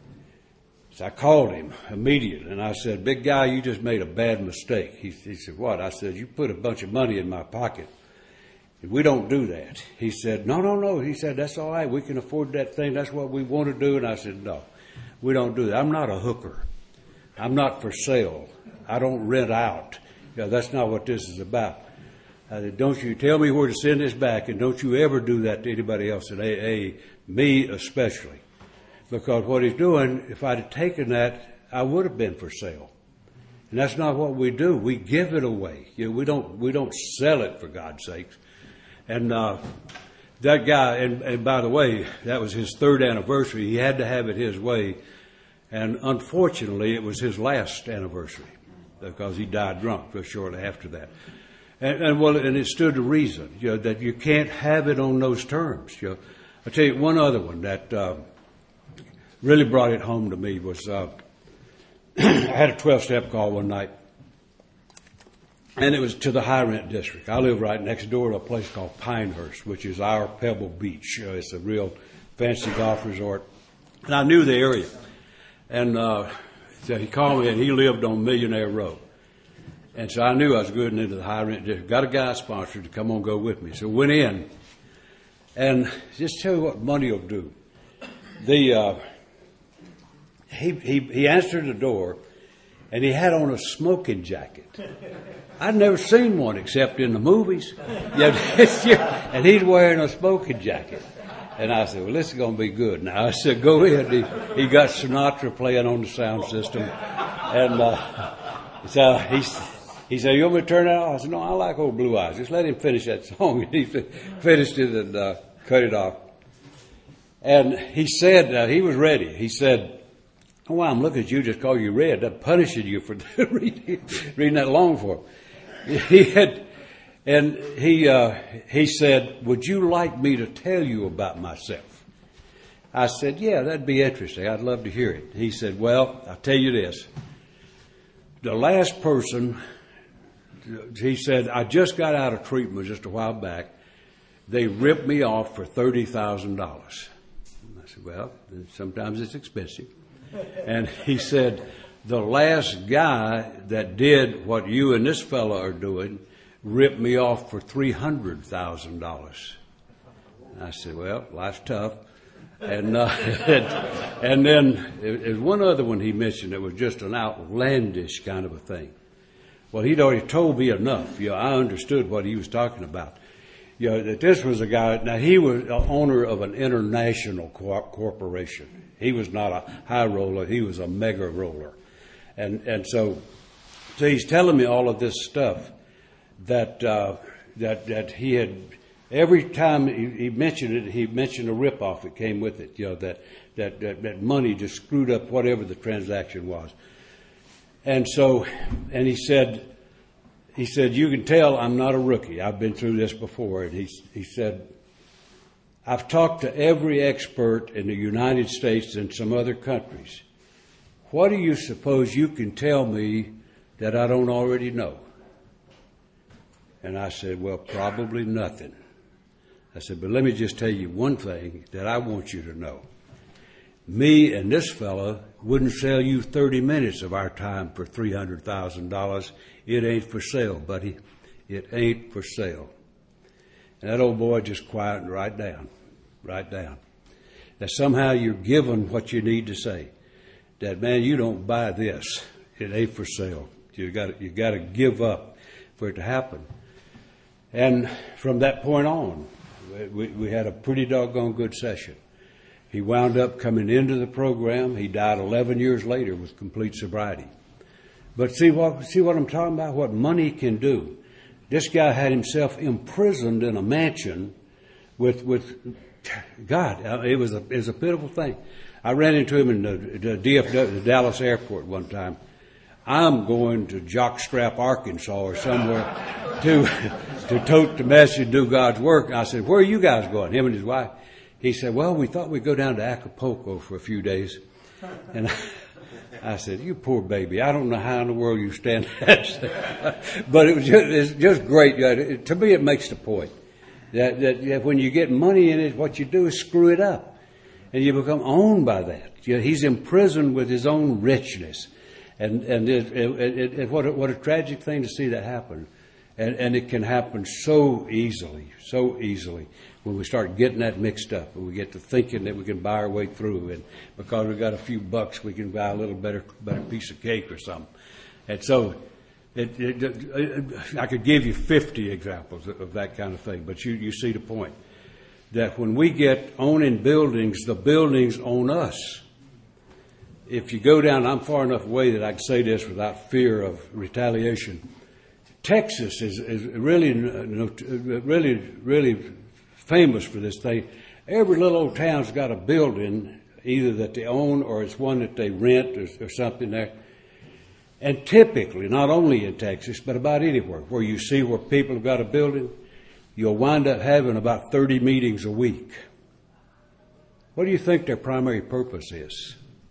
So I called him immediately, and I said, big guy, you just made a bad mistake. He, he said, what? I said, you put a bunch of money in my pocket. We don't do that. He said, no, no, no. He said, that's all right. We can afford that thing. That's what we want to do. And I said, no, we don't do that. I'm not a hooker. I'm not for sale. I don't rent out. You know, that's not what this is about. I said, don't you tell me where to send this back, and don't you ever do that to anybody else in A A, me especially. Because what he's doing, if I'd have taken that, I would have been for sale. And that's not what we do. We give it away. You know, we don't we don't sell it, for God's sakes. And uh, that guy, and, and by the way, that was his third anniversary. He had to have it his way. And unfortunately, it was his last anniversary because he died drunk very shortly after that. And, and well, and it stood to reason, you know, that you can't have it on those terms. You know, I'll tell you one other one that uh, really brought it home to me was uh, I had a twelve-step call one night. And it was to the high rent district. I live right next door to a place called Pinehurst, which is our Pebble Beach. Uh, it's a real fancy golf resort. And I knew the area. And uh, so he called me, and he lived on Millionaire Road. And so I knew I was going into the high rent district. Got a guy sponsored to come on go with me. So went in. And just tell you what money will do. The uh, he, he, he answered the door, and he had on a smoking jacket. I'd never seen one except in the movies. Yeah, and he's wearing a smoking jacket. And I said, well, this is going to be good. Now, I said, go ahead. He, he got Sinatra playing on the sound system. And uh, so he, he said, you want me to turn that off? I said, no, I like Old Blue Eyes. Just let him finish that song. And he finished it and uh, cut it off. And he said, uh, he was ready. He said, oh, wow, I'm looking at you, just call you red. I'm punishing you for reading, reading that long for him. He had, and he uh, he said, would you like me to tell you about myself? I said, yeah, that'd be interesting. I'd love to hear it. He said, well, I'll tell you this. The last person, he said, I just got out of treatment just a while back. They ripped me off for thirty thousand dollars. I said, well, sometimes it's expensive. And he said, the last guy that did what you and this fellow are doing ripped me off for three hundred thousand dollars. I said, well, life's tough. And, uh, and, and then there's one other one he mentioned that was just an outlandish kind of a thing. Well, he'd already told me enough. You know, I understood what he was talking about. You know, that this was a guy, now he was an owner of an international co- corporation. He was not a high roller, he was a mega roller. And and so so he's telling me all of this stuff that uh, that that he had, every time he, he mentioned it, he mentioned a ripoff that came with it, you know, that, that, that, that money just screwed up whatever the transaction was. And so, and he said, he said, you can tell I'm not a rookie. I've been through this before. And he, he said, I've talked to every expert in the United States and some other countries. What do you suppose you can tell me that I don't already know? And I said, well, probably nothing. I said, but let me just tell you one thing that I want you to know. Me and this fella wouldn't sell you thirty minutes of our time for three hundred thousand dollars. It ain't for sale, buddy. It ain't for sale. And that old boy just quieted right down, right down. that somehow you're given what you need to say. That, man, you don't buy this. It ain't for sale. You got you got to give up for it to happen. And from that point on, we, we had a pretty doggone good session. He wound up coming into the program. He died eleven years later with complete sobriety. But see what see what I'm talking about? What money can do. This guy had himself imprisoned in a mansion with with God. It was a it was a pitiful thing. I ran into him in the, the D F W, the Dallas airport one time. I'm going to Jockstrap, Arkansas, or somewhere to to tote the message and do God's work. And I said, "Where are you guys going?" Him and his wife. He said, "Well, we thought we'd go down to Acapulco for a few days." And I, I said, "You poor baby. I don't know how in the world you stand that." But it was just, it's just great. To me, it makes the point that, that, that when you get money in it, what you do is screw it up, and you become owned by that. You know, he's imprisoned with his own richness. And and it, it, it, it, what a, what a tragic thing to see that happen, and and it can happen so easily, so easily when we start getting that mixed up, and we get to thinking that we can buy our way through, and because we got a few bucks, we can buy a little better better piece of cake or something. And so, it, it, it, I could give you fifty examples of that kind of thing, but you you see the point that when we get owning buildings, the buildings own us. If you go down, I'm far enough away that I can say this without fear of retaliation. Texas is, is really, really, really famous for this thing. Every little old town's got a building, either that they own or it's one that they rent or, or something there. And typically, not only in Texas, but about anywhere where you see where people have got a building, you'll wind up having about thirty meetings a week. What do you think their primary purpose is?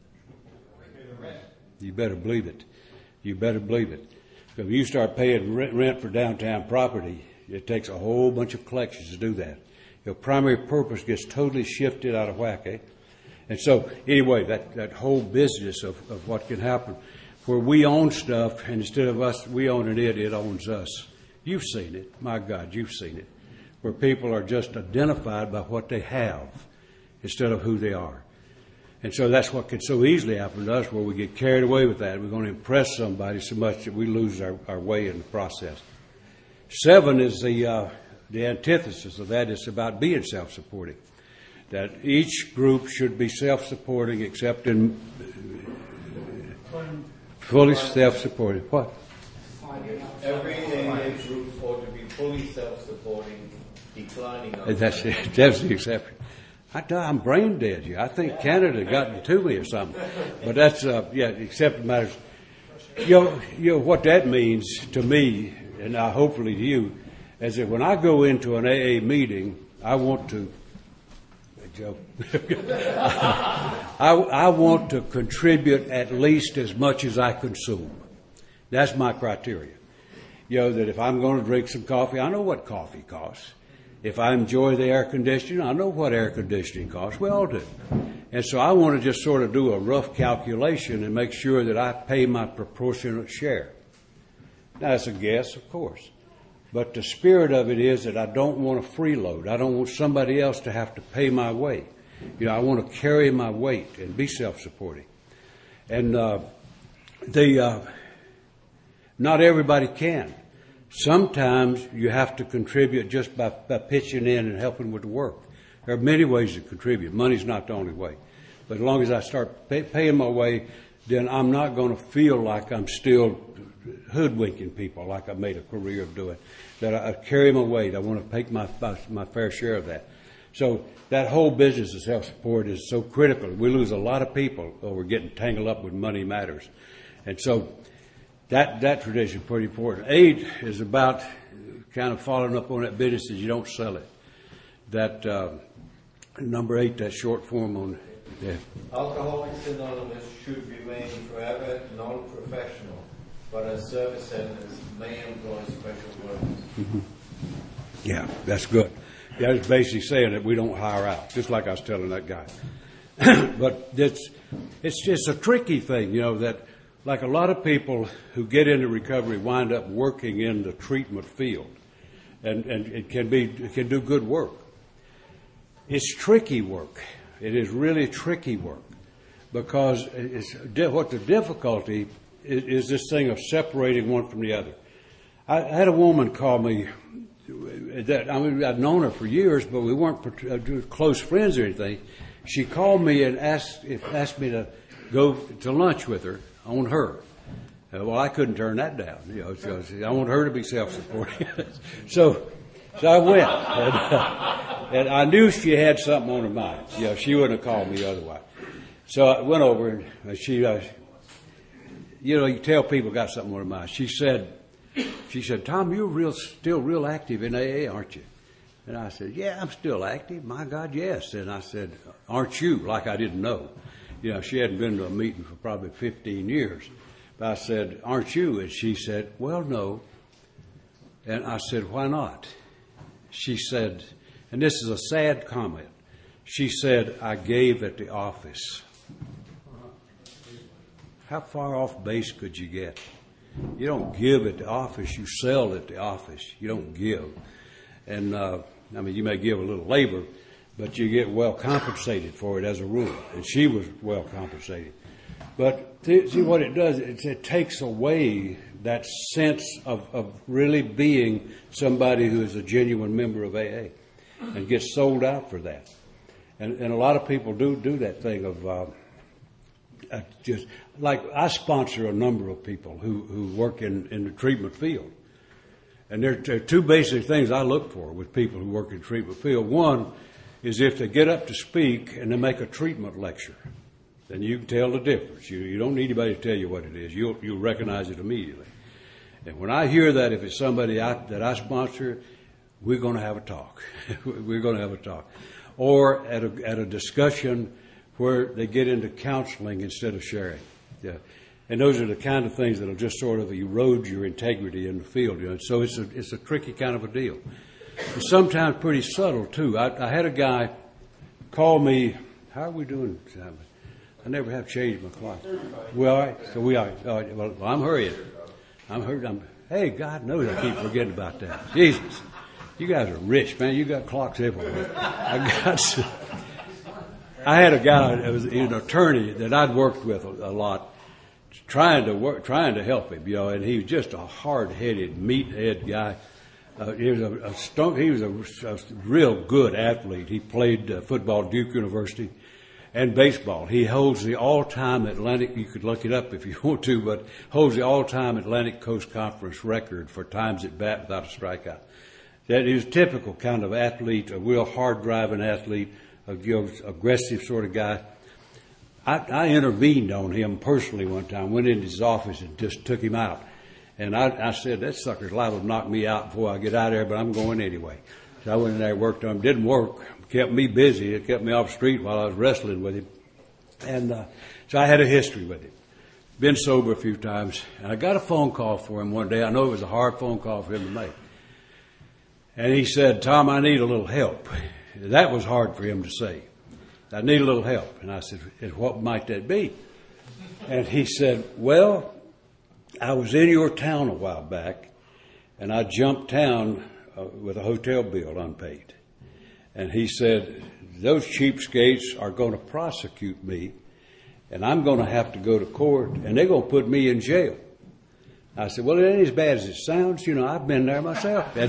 You better believe it. You better believe it. Because if you start paying rent for downtown property, it takes a whole bunch of collections to do that. Your primary purpose gets totally shifted out of whack, eh? And so, anyway, that, that whole business of, of what can happen, where we own stuff, and instead of us, we owning it, it owns us. You've seen it. My God, you've seen it. Where people are just identified by what they have instead of who they are. And so that's what can so easily happen to us, where we get carried away with that. We're going to impress somebody so much that we lose our, our way in the process. Seven is the uh, the antithesis of that. It's about being self-supporting. That each group should be self-supporting, except in uh, fully self-supporting. What? Every A A group ought to be fully self-supporting, declining. That's it. That's the exception. I, I'm brain dead here. I think Canada got to me or something. But that's, uh, yeah, except matters. You know, you know, what that means to me, and now hopefully to you, is that when I go into an A A meeting, I want to, Joe, I, I want to contribute at least as much as I consume. That's my criteria. You know, that if I'm going to drink some coffee, I know what coffee costs. If I enjoy the air conditioning, I know what air conditioning costs. We all do. And so I want to just sort of do a rough calculation and make sure that I pay my proportionate share. Now, that's a guess, of course. But the spirit of it is that I don't want to freeload. I don't want somebody else to have to pay my way. You know, I want to carry my weight and be self-supporting. And uh, the uh, not everybody can. Sometimes you have to contribute just by, by pitching in and helping with the work. There are many ways to contribute. Money's not the only way. But as long as I start pay, paying my way, then I'm not going to feel like I'm still hoodwinking people like I made a career of doing. That I, I carry my weight. I want to take my, my, my fair share of that. So that whole business of self-support is so critical. We lose a lot of people over getting tangled up with money matters. And so That that tradition is pretty important. Eight is about kind of following up on that business that you don't sell it. That uh, number eight, that short form on yeah. Alcoholics Anonymous should remain forever non-professional, but as service centers may employ special workers. Mm-hmm. Yeah, that's good. Yeah, it's basically saying that we don't hire out, just like I was telling that guy. But it's it's just a tricky thing, you know, that like a lot of people who get into recovery wind up working in the treatment field, and, and it can be it can do good work. It's tricky work. It is really tricky work because it's, what the difficulty is, is this thing of separating one from the other. I had a woman call me that, I mean, I'd known her for years, but we weren't close friends or anything. She called me and asked if, asked me to go to lunch with her on her. Uh, well, I couldn't turn that down. You know, so I want her to be self-supporting. so, so I went, and, uh, and I knew she had something on her mind. You know, she wouldn't have called me otherwise. So I went over, and she, uh, you know, you tell people got something on their mind. She said, she said, Tom, you're real, still real active in A A, aren't you? And I said, yeah, I'm still active. My God, yes. And I said, aren't you? Like I didn't know. You know, she hadn't been to a meeting for probably fifteen years. But I said, aren't you? And she said, well, no. And I said, why not? She said, and this is a sad comment, she said, I gave at the office. How far off base could you get? You don't give at the office, you sell at the office. You don't give. And, uh, I mean, you may give a little labor, but you get well compensated for it as a rule. And she was well compensated. But th- see what it does, it, it takes away that sense of, of really being somebody who is a genuine member of A A and gets sold out for that. And, and a lot of people do do that thing of uh, uh, just, like I sponsor a number of people who, who work in, in the treatment field. And there, there are two basic things I look for with people who work in the treatment field. One is if they get up to speak and they make a treatment lecture, then you can tell the difference. You, you don't need anybody to tell you what it is. You'll, you'll recognize it immediately. And when I hear that, if it's somebody I, that I sponsor, we're going to have a talk. We're going to have a talk. Or at a, at a discussion where they get into counseling instead of sharing. Yeah. And those are the kind of things that will just sort of erode your integrity in the field. You know? So it's a, it's a tricky kind of a deal. It's sometimes pretty subtle, too. I, I had a guy call me, how are we doing, Simon? I never have changed my clock. We all right? So we are. All right. Well, I'm hurrying. I'm hurrying. I'm, hey, God knows I keep forgetting about that. Jesus. You guys are rich, man. You got clocks everywhere. I got. I had a guy that was an attorney that I'd worked with a, a lot, trying to work, trying to help him, you know, and he was just a hard-headed, meathead guy. Uh, he was a, a stone, he was a, a real good athlete. He played uh, football at Duke University and baseball. He holds the all-time Atlantic. You could look it up if you want to, but holds the all-time Atlantic Coast Conference record for times at bat without a strikeout. That is typical kind of athlete, a real hard-driving athlete, a you know, aggressive sort of guy. I, I intervened on him personally one time, went into his office and just took him out. And I, I said, that sucker's liable to knock me out before I get out of there, but I'm going anyway. So I went in there and worked on him. Didn't work. Kept me busy. It kept me off the street while I was wrestling with him. And uh, so I had a history with him. Been sober a few times. And I got a phone call for him one day. I know it was a hard phone call for him to make. And he said, Tom, I need a little help. That was hard for him to say. I need a little help. And I said, and what might that be? And he said, well, I was in your town a while back, and I jumped town uh, with a hotel bill unpaid. And he said, those cheapskates are going to prosecute me, and I'm going to have to go to court, and they're going to put me in jail. I said, well, it ain't as bad as it sounds. You know, I've been there myself. And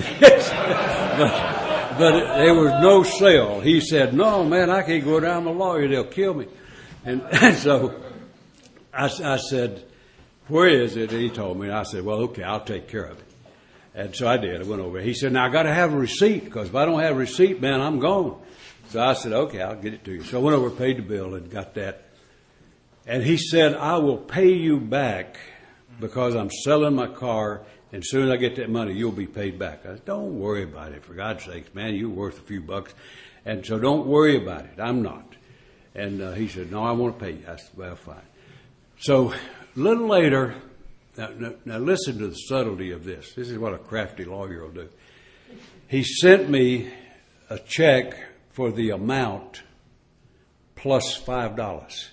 but, but it, there was no sale. He said, no, man, I can't go down to the lawyer. They'll kill me. And, and so I, I said, where is it? And he told me. And I said, well, okay, I'll take care of it. And so I did. I went over. He said, now I got to have a receipt, because if I don't have a receipt, man, I'm gone. So I said, okay, I'll get it to you. So I went over, paid the bill, and got that. And he said, I will pay you back because I'm selling my car, and as soon as I get that money, you'll be paid back. I said, don't worry about it, for God's sakes, man, you're worth a few bucks. And so don't worry about it. I'm not. And uh, he said, no, I want to pay you. I said, well, fine. So a little later, now, now, now listen to the subtlety of this. This is what a crafty lawyer will do. He sent me a check for the amount plus five dollars.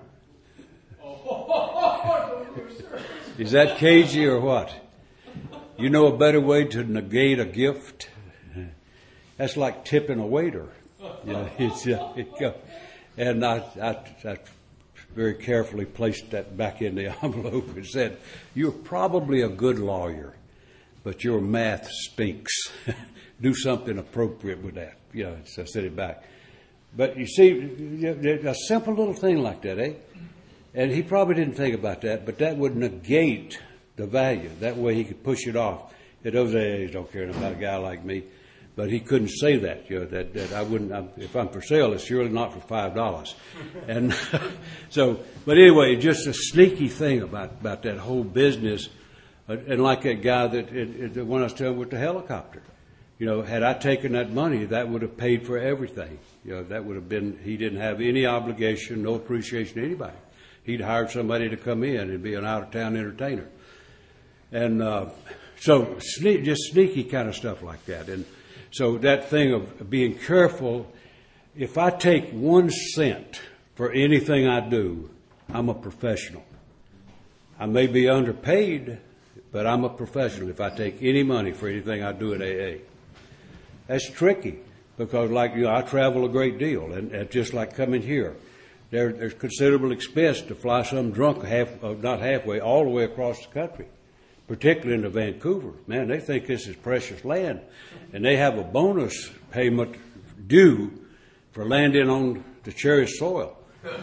Is that cagey or what? You know a better way to negate a gift? That's like tipping a waiter. You know, it's, uh, it, And I, I, I very carefully placed that back in the envelope and said, "You're probably a good lawyer, but your math stinks. Do something appropriate with that." You know, so I set it back. But you see, a simple little thing like that, eh? And he probably didn't think about that, but that would negate the value. That way he could push it off. Those A As don't care about a guy like me. But he couldn't say that, you know, that, that I wouldn't, I'm, if I'm for sale, it's surely not for five dollars. And so, but anyway, just a sneaky thing about, about that whole business. Uh, and like that guy that, it, it, the one I was telling with the helicopter. You know, had I taken that money, that would have paid for everything. You know, that would have been, he didn't have any obligation, no appreciation to anybody. He'd hired somebody to come in and be an out-of-town entertainer. And uh, so, sne- just sneaky kind of stuff like that. And so that thing of being careful, if I take one cent for anything I do, I'm a professional. I may be underpaid, but I'm a professional if I take any money for anything I do at A A. That's tricky because, like you know, I travel a great deal, and, and just like coming here, there, there's considerable expense to fly some drunk half, uh, not halfway, all the way across the country, particularly into Vancouver. Man, they think this is precious land, and they have a bonus payment due for landing on the cherished soil.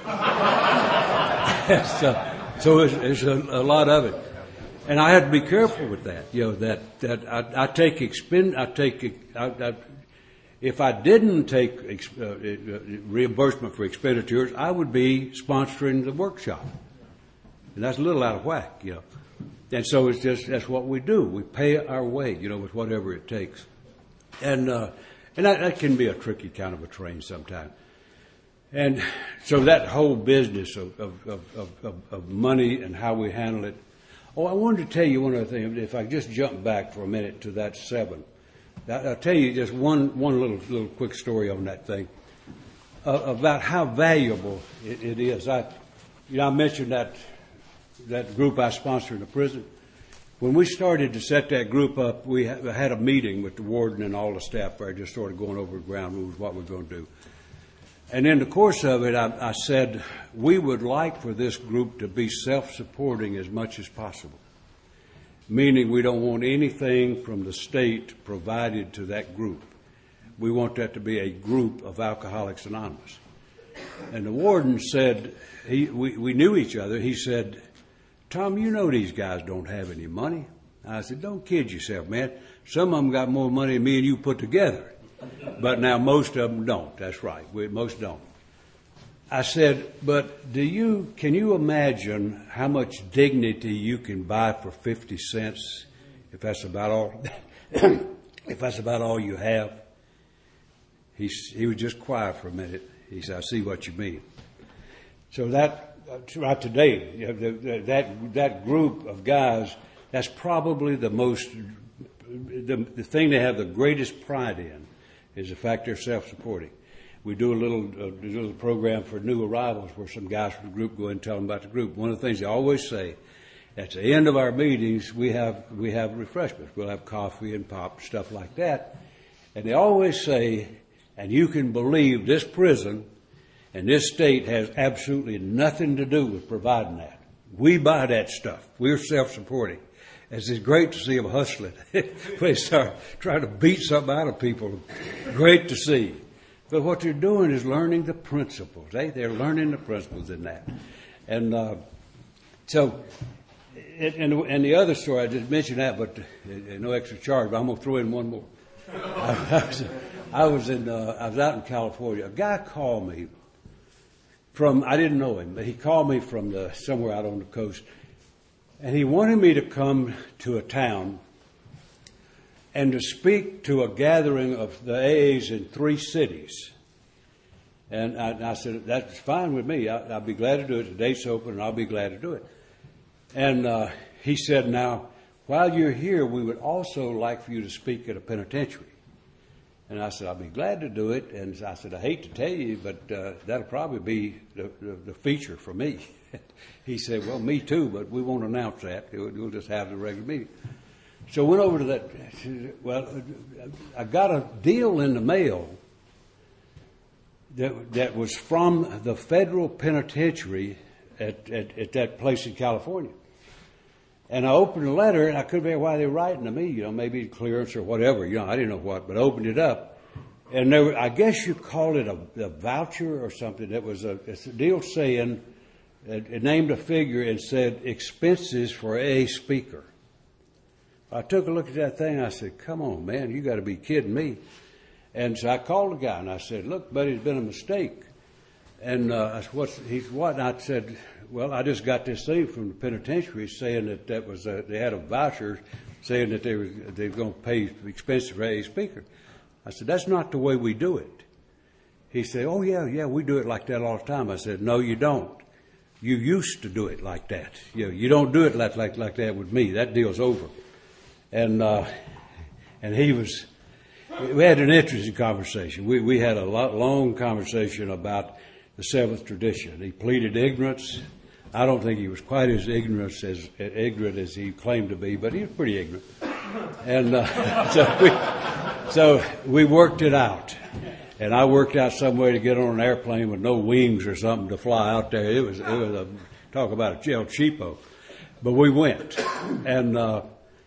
so so it's, it's a, a lot of it. And I have to be careful with that. You know, that, that I, I take expend, I take, I, I, if I didn't take uh, reimbursement for expenditures, I would be sponsoring the workshop. And that's a little out of whack, you know. And so it's just, that's what we do. We pay our way, you know, with whatever it takes. And, uh, and that, that can be a tricky kind of a train sometimes. And so that whole business of, of, of, of, of money and how we handle it. Oh, I wanted to tell you one other thing. If I just jump back for a minute to that seven. I'll tell you just one, one little, little quick story on that thing uh, about how valuable it, it is. I, you know, I mentioned that, that group I sponsor in the prison. When we started to set that group up, we had a meeting with the warden and all the staff there, just sort of going over the ground rules, what we're going to do. And in the course of it, I, I said, we would like for this group to be self-supporting as much as possible, meaning we don't want anything from the state provided to that group. We want that to be a group of Alcoholics Anonymous. And the warden said, he, we, we knew each other, he said, "Tom, you know these guys don't have any money." I said, "Don't kid yourself, man. Some of them got more money than me and you put together. But now most of them don't." That's right. We, most don't. I said, "But do you, can you imagine how much dignity you can buy for fifty cents if that's about all, if that's about all you have?" He, he was just quiet for a minute. He said, "I see what you mean." So that, right today, you know, that, that group of guys, that's probably the most, the, the thing they have the greatest pride in is the fact they're self-supporting. We do a little, a little program for new arrivals where some guys from the group go in and tell them about the group. One of the things they always say, at the end of our meetings, we have, we have refreshments. We'll have coffee and pop, stuff like that. And they always say, and you can believe this prison and this state has absolutely nothing to do with providing that. We buy that stuff. We're self-supporting. It's great to see them hustling. They start trying to beat something out of people. Great to see. But what they're doing is learning the principles. Eh? They're learning the principles in that. And uh, so, and, and the other story, I just mentioned that, but uh, no extra charge, but I'm going to throw in one more. I was, I was in, uh, I was out in California. A guy called me from, I didn't know him, but he called me from the, somewhere out on the coast. And he wanted me to come to a town and to speak to a gathering of the A As in three cities. And I, and I said, "That's fine with me. I, I'll be glad to do it. The date's open, and I'll be glad to do it." And uh, he said, "Now, while you're here, we would also like for you to speak at a penitentiary." And I said, "I'll be glad to do it." And I said, "I hate to tell you, but uh, that'll probably be the, the, the feature for me." He said, "Well, me too, but we won't announce that. We'll just have the regular meeting." So I went over to that. Well, I got a deal in the mail that, that was from the federal penitentiary at, at, at that place in California. And I opened the letter, and I couldn't figure why they were writing to me, you know, maybe clearance or whatever, you know, I didn't know what, but I opened it up. And there, I guess you call it a, a voucher or something. That was a, it's a deal saying, it, it named a figure and said expenses for a speaker. I took a look at that thing. I said, "Come on, man, you got to be kidding me!" And so I called the guy and I said, "Look, buddy, it's been a mistake." And uh, I said, "What's he's what?" And I said, "Well, I just got this thing from the penitentiary saying that that was a, they had a voucher saying that they were they were going to pay expenses for a speaker." I said, "That's not the way we do it." He said, "Oh, yeah, yeah, we do it like that all the time." I said, "No, you don't. You used to do it like that. You know, you don't do it like, like, like that with me. That deal's over." And uh, and he was, we had an interesting conversation. We, we had a lot, long conversation about the seventh tradition. He pleaded ignorance. I don't think he was quite as ignorant as, ignorant as he claimed to be, but he was pretty ignorant. And uh, so we, so we worked it out. And I worked out some way to get on an airplane with no wings or something to fly out there. It was, it was a, talk about a jail cheapo. But we went. And uh,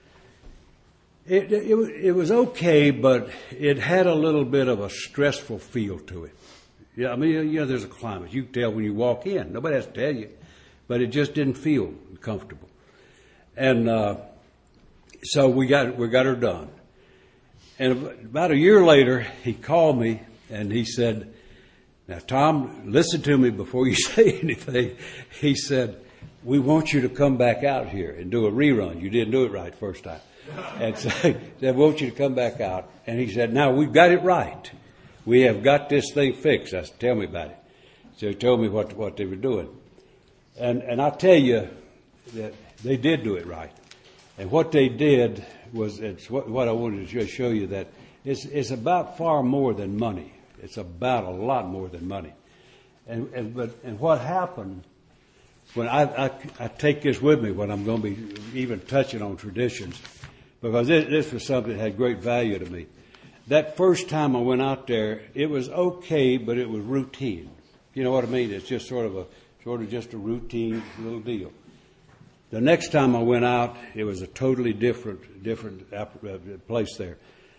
it, it, it was okay, but it had a little bit of a stressful feel to it. Yeah, I mean, you know, there's a climate. You can tell when you walk in. Nobody has to tell you. But it just didn't feel comfortable. And uh, so we got we got her done. And about a year later, he called me and he said, "Now, Tom, listen to me before you say anything." He said, "We want you to come back out here and do a rerun. You didn't do it right first time." And so they want you to come back out. And he said, "Now, we've got it right. We have got this thing fixed." I said, "Tell me about it." So he told me what what they were doing. And and I tell you that they did do it right. And what they did was, it's what, what I wanted to just show you, that it's, it's about far more than money. It's about a lot more than money. And and but and what happened when I, I, I take this with me when I'm going to be even touching on traditions, because this, this was something that had great value to me. That first time I went out there, it was okay, but it was routine. You know what I mean? It's just sort of a sort of just a routine little deal. The next time I went out, it was a totally different different place there.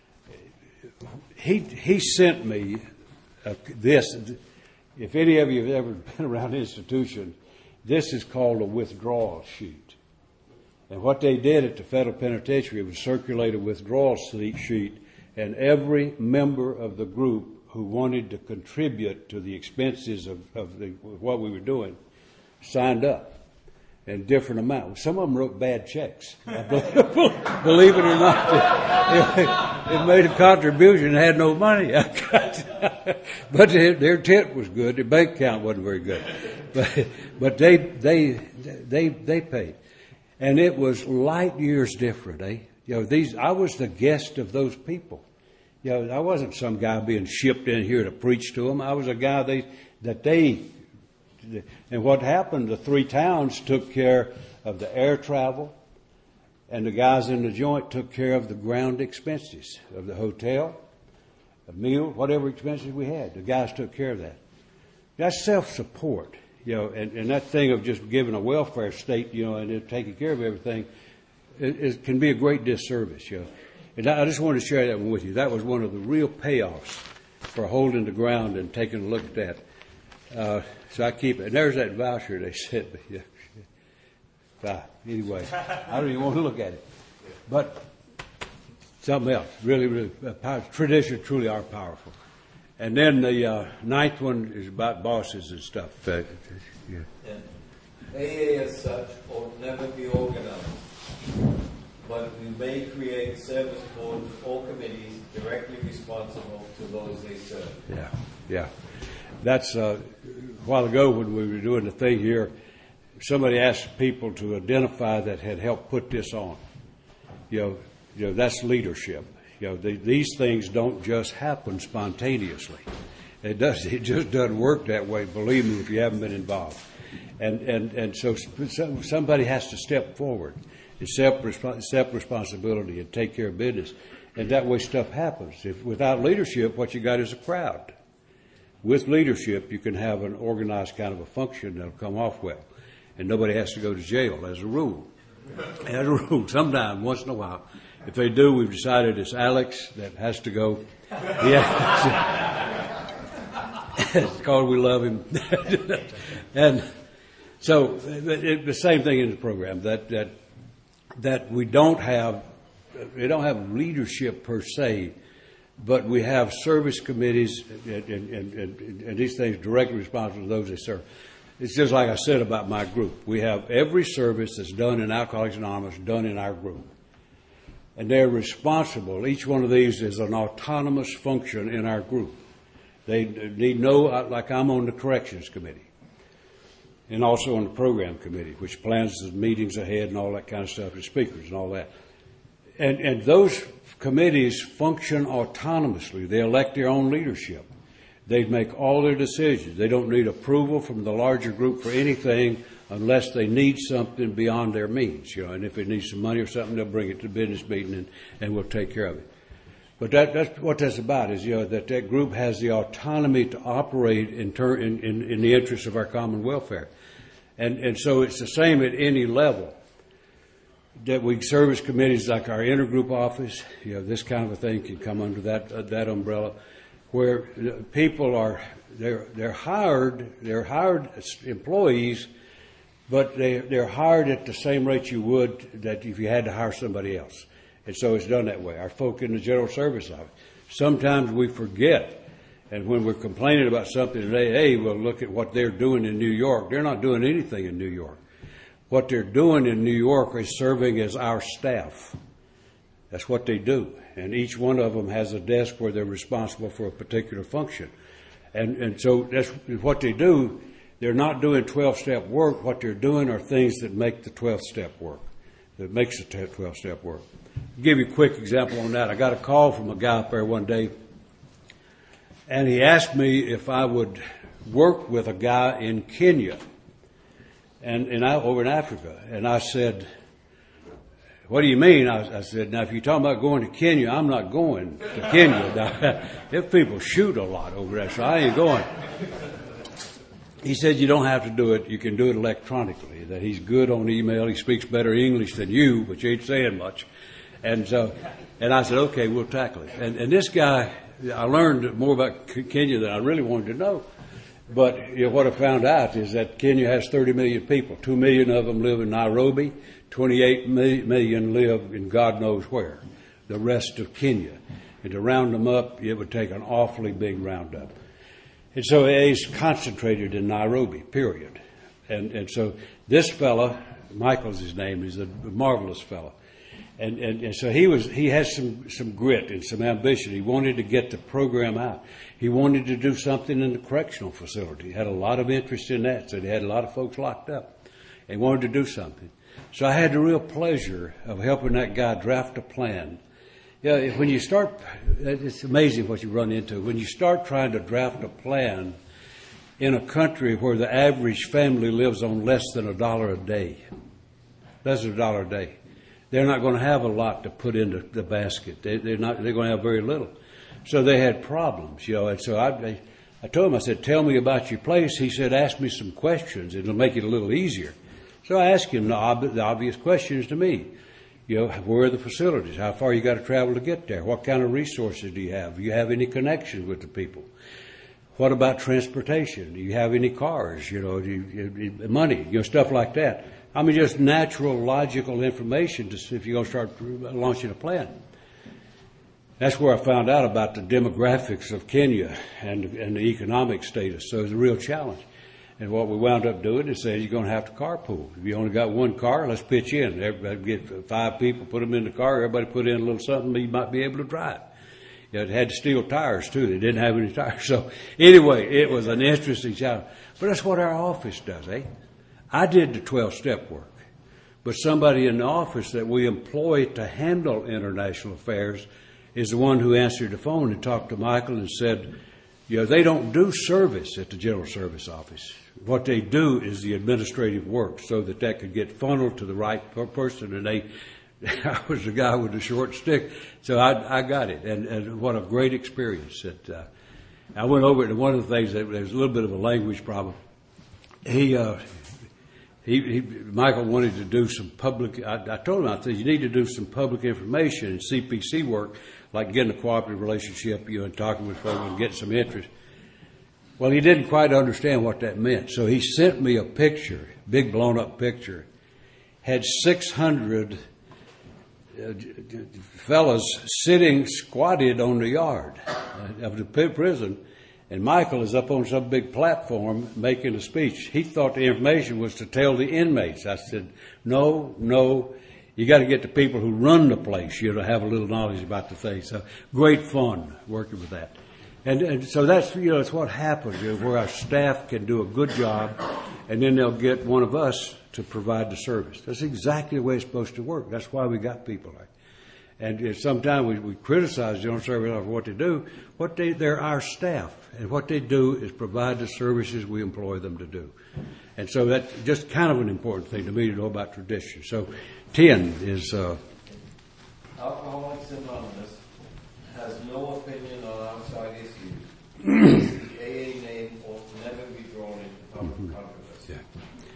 He he sent me uh, this. If any of you have ever been around the institution, this is called a withdrawal sheet. And what they did at the federal penitentiary was circulate a withdrawal sheet, and every member of the group who wanted to contribute to the expenses of, of the, what we were doing signed up in different amounts. Some of them wrote bad checks. Believe it or not, it, it made a contribution and had no money. But their, their tent was good. Their bank account wasn't very good. But, but they, they, they, they paid. And it was light years different, eh? You know, these, I was the guest of those people. You know, I wasn't some guy being shipped in here to preach to them. I was a guy they, that they, and what happened, the three towns took care of the air travel, and the guys in the joint took care of the ground expenses of the hotel, a meal, whatever expenses we had. The guys took care of that. That's self-support, you know, and, and that thing of just giving a welfare state, you know, and then taking care of everything, it, it can be a great disservice, you know. And I just wanted to share that one with you. That was one of the real payoffs for holding the ground and taking a look at that. Uh, so I keep it. And there's that voucher they sent me. uh, anyway, I don't even want to look at it. But something else, really, really, uh, traditions truly are powerful. And then the uh, ninth one is about bosses and stuff. Uh, yeah. Yeah. A A as such ought never be organized, but we may create service boards or committees directly responsible to those they serve. Yeah, yeah. That's uh, a while ago when we were doing the thing here, somebody asked people to identify that had helped put this on. You know, you know that's leadership. You know, the, these things don't just happen spontaneously. It does. It just doesn't work that way. Believe me, if you haven't been involved. And and and so somebody has to step forward. Accept, accept responsibility and take care of business. And that way stuff happens. If without leadership, what you got is a crowd. with leadership, you can have an organized kind of a function that'll come off well. And nobody has to go to jail as a rule. As a rule, sometime, once in a while. If they do, we've decided it's Alex that has to go. Yeah. It's because we love him. And so it, the same thing in the program, that, that, that we don't have, we don't have leadership per se, but we have service committees and, and, and, and these things directly responsible to those they serve. It's just like I said about my group. We have every service that's done in Alcoholics Anonymous done in our group. And they're responsible. Each one of these is an autonomous function in our group. They need no, like I'm on the corrections committee and also on the program committee, which plans the meetings ahead and all that kind of stuff, and speakers and all that. And, and those committees function autonomously. They elect their own leadership. They make all their decisions. They don't need approval from the larger group for anything unless they need something beyond their means. You know, and if it needs some money or something, they'll bring it to the business meeting and, and we'll take care of it. But that, that's what that's about, is, you know, that that group has the autonomy to operate in, ter- in, in, in the interest of our common welfare. And, and so it's the same at any level. That we service committees like our intergroup office, you know, this kind of a thing can come under that uh, that umbrella, where people are they're they're hired they're hired as employees, but they they're hired at the same rate you would that if you had to hire somebody else, and so it's done that way. Our folk in the general service office, sometimes we forget, and when we're complaining about something today, hey, well, look at what they're doing in New York. They're not doing anything in New York. What they're doing in New York is serving as our staff. That's what they do. And each one of them has a desk where they're responsible for a particular function. And and so that's what they do. They're not doing twelve-step work. What they're doing are things that make the twelve-step work, that makes the twelve-step work. I'll give you a quick example on that. I got a call from a guy up there one day, and he asked me if I would work with a guy in Kenya. And, and I, over in Africa. And I said, what do you mean? I, I said, now, if you're talking about going to Kenya, I'm not going to Kenya. Now, if people shoot a lot over there, so I ain't going. He said, you don't have to do it. You can do it electronically. That he's good on email. He speaks better English than you, but you ain't saying much. And so, and I said, okay, we'll tackle it. And, and this guy, I learned more about Kenya than I really wanted to know. But you know, what I found out is that Kenya has thirty million people. Two million of them live in Nairobi. twenty-eight million live in God knows where, the rest of Kenya. And to round them up, it would take an awfully big roundup. And so he's concentrated in Nairobi, period. And and so this fella, Michael's his name, is a marvelous fella. And, and, and so he was, he has some, some grit and some ambition. He wanted to get the program out. He wanted to do something in the correctional facility. He had a lot of interest in that. So he had a lot of folks locked up. He wanted to do something. So I had the real pleasure of helping that guy draft a plan. Yeah, when you start, it's amazing what you run into. When you start trying to draft a plan in a country where the average family lives on less than a dollar a day, less than a dollar a day, they're not going to have a lot to put into the basket. They, they're not. They're going to have very little. So they had problems, you know. And so I, I told him, I said, "Tell me about your place." He said, "Ask me some questions. It'll make it a little easier." So I asked him the, ob- the obvious questions to me. You know, where are the facilities? How far you got to travel to get there? What kind of resources do you have? Do you have any connections with the people? What about transportation? Do you have any cars? You know, do you, money? You know, stuff like that. I mean, just natural, logical information to see if you're going to start launching a plan. That's where I found out about the demographics of Kenya and, and the economic status. So it's a real challenge. And what we wound up doing is saying you're going to have to carpool. If you only got one car, let's pitch in. Everybody get five people, put them in the car. Everybody put in a little something you might be able to drive. You know, it had steel tires, too. They didn't have any tires. So anyway, it was an interesting challenge. But that's what our office does, eh? I did the twelve-step work. But somebody in the office that we employ to handle international affairs is the one who answered the phone and talked to Michael and said, you know, they don't do service at the General Service Office. What they do is the administrative work so that that could get funneled to the right person. And they, I was the guy with the short stick, so I, I got it. And, and what a great experience. That, uh, I went over it, and one of the things that there's a little bit of a language problem. He, uh, he, he, Michael wanted to do some public. I, I told him, I said, you need to do some public information and C P C work, like getting a cooperative relationship, you know, and talking with folks and getting some interest. Well, he didn't quite understand what that meant, so he sent me a picture, big blown up picture, had six hundred uh, fellas sitting squatted on the yard of the prison, and Michael is up on some big platform making a speech. He thought the information was to tell the inmates. I said, no, no, you got to get the people who run the place, you know, to have a little knowledge about the thing. So great fun working with that. And, and so that's, you know, it's what happens, you know, where our staff can do a good job, and then they'll get one of us to provide the service. That's exactly the way it's supposed to work. That's why we got people like that. And sometimes we, we criticize the General Service Office for what they do. What they, they're our staff, and what they do is provide the services we employ them to do. And so that's just kind of an important thing to me to know about tradition. So ten is... Uh, Alcoholics Anonymous has no opinion on outside issues. The A A name ought never be drawn into public mm-hmm. controversy. Yeah.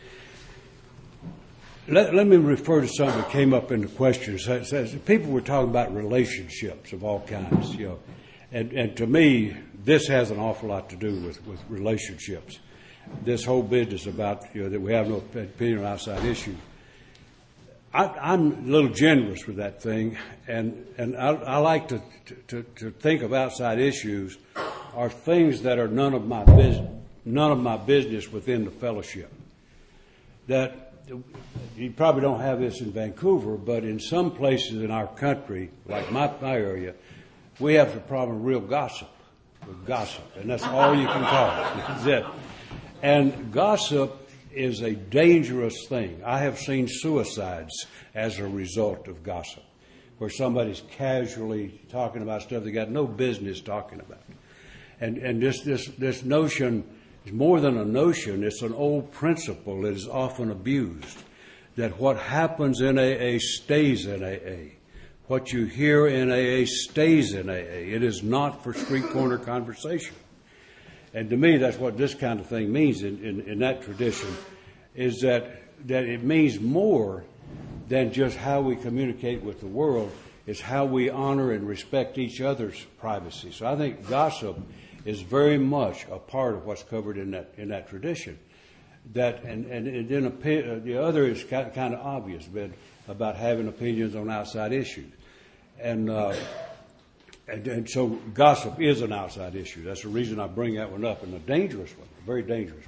Let, let me refer to something that came up in the questions. It says people were talking about relationships of all kinds, you know, and and to me, this has an awful lot to do with, with relationships. This whole business about, you know, that we have no opinion on outside issues. I, I'm a little generous with that thing, and and I, I like to, to to think of outside issues are things that are none of my business, none of my business within the fellowship. That. You probably don't have this in Vancouver, but in some places in our country, like my, my area, we have the problem of real gossip, with gossip, and that's all you can call it. That's it. And gossip is a dangerous thing. I have seen suicides as a result of gossip, where somebody's casually talking about stuff they got no business talking about. And and this this this notion. It's more than a notion, it's an old principle that is often abused, that what happens in A A stays in A A. What you hear in A A stays in A A. It is not for street corner conversation. And to me, that's what this kind of thing means in, in, in that tradition, is that, that it means more than just how we communicate with the world. It's how we honor and respect each other's privacy. So I think gossip is very much a part of what's covered in that in that tradition. That and and, and then a, the other is kind of, kind of obvious, but about having opinions on outside issues, and, uh, and and so gossip is an outside issue. That's the reason I bring that one up, and a dangerous one, a very dangerous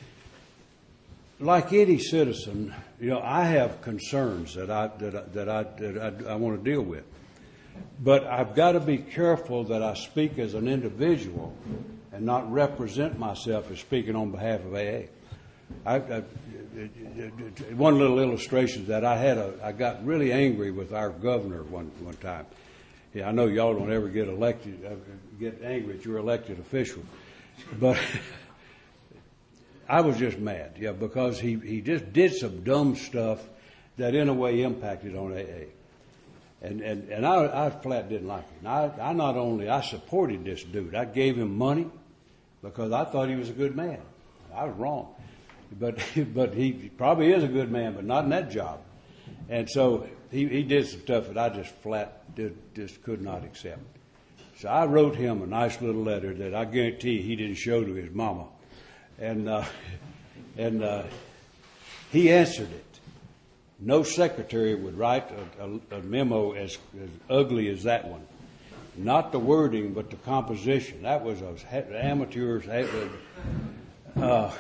one. Like any citizen, you know, I have concerns that I that I, that I that I, I want to deal with. But I've got to be careful that I speak as an individual and not represent myself as speaking on behalf of A A. I, I, one little illustration that I had a, I got really angry with our governor one one time. Yeah, I know y'all don't ever get elected, uh, get angry at your elected official, but I was just mad, yeah, because he, he just did some dumb stuff that in a way impacted on A A. And and, and I, I flat didn't like it. And I, I not only, I supported this dude. I gave him money because I thought he was a good man. I was wrong. But but he probably is a good man, but not in that job. And so he, he did some stuff that I just flat did, just could not accept. So I wrote him a nice little letter that I guarantee he didn't show to his mama. And, uh, and uh, he answered it. No secretary would write a, a, a memo as, as ugly as that one. Not the wording, but the composition. That was a amateurs. Uh,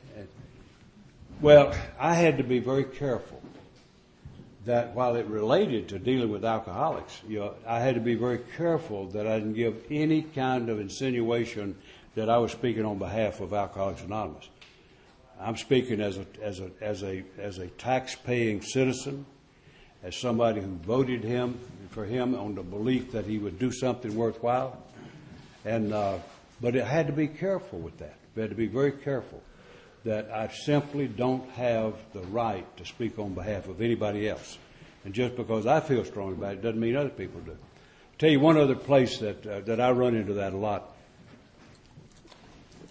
well, I had to be very careful that while it related to dealing with alcoholics, you know, I had to be very careful that I didn't give any kind of insinuation that I was speaking on behalf of Alcoholics Anonymous. I'm speaking as a as a as a as a tax-paying citizen, as somebody who voted him for him on the belief that he would do something worthwhile, and uh, but I had to be careful with that. I had to be very careful that I simply don't have the right to speak on behalf of anybody else, and just because I feel strong about it doesn't mean other people do. I'll tell you one other place that uh, that I run into that a lot.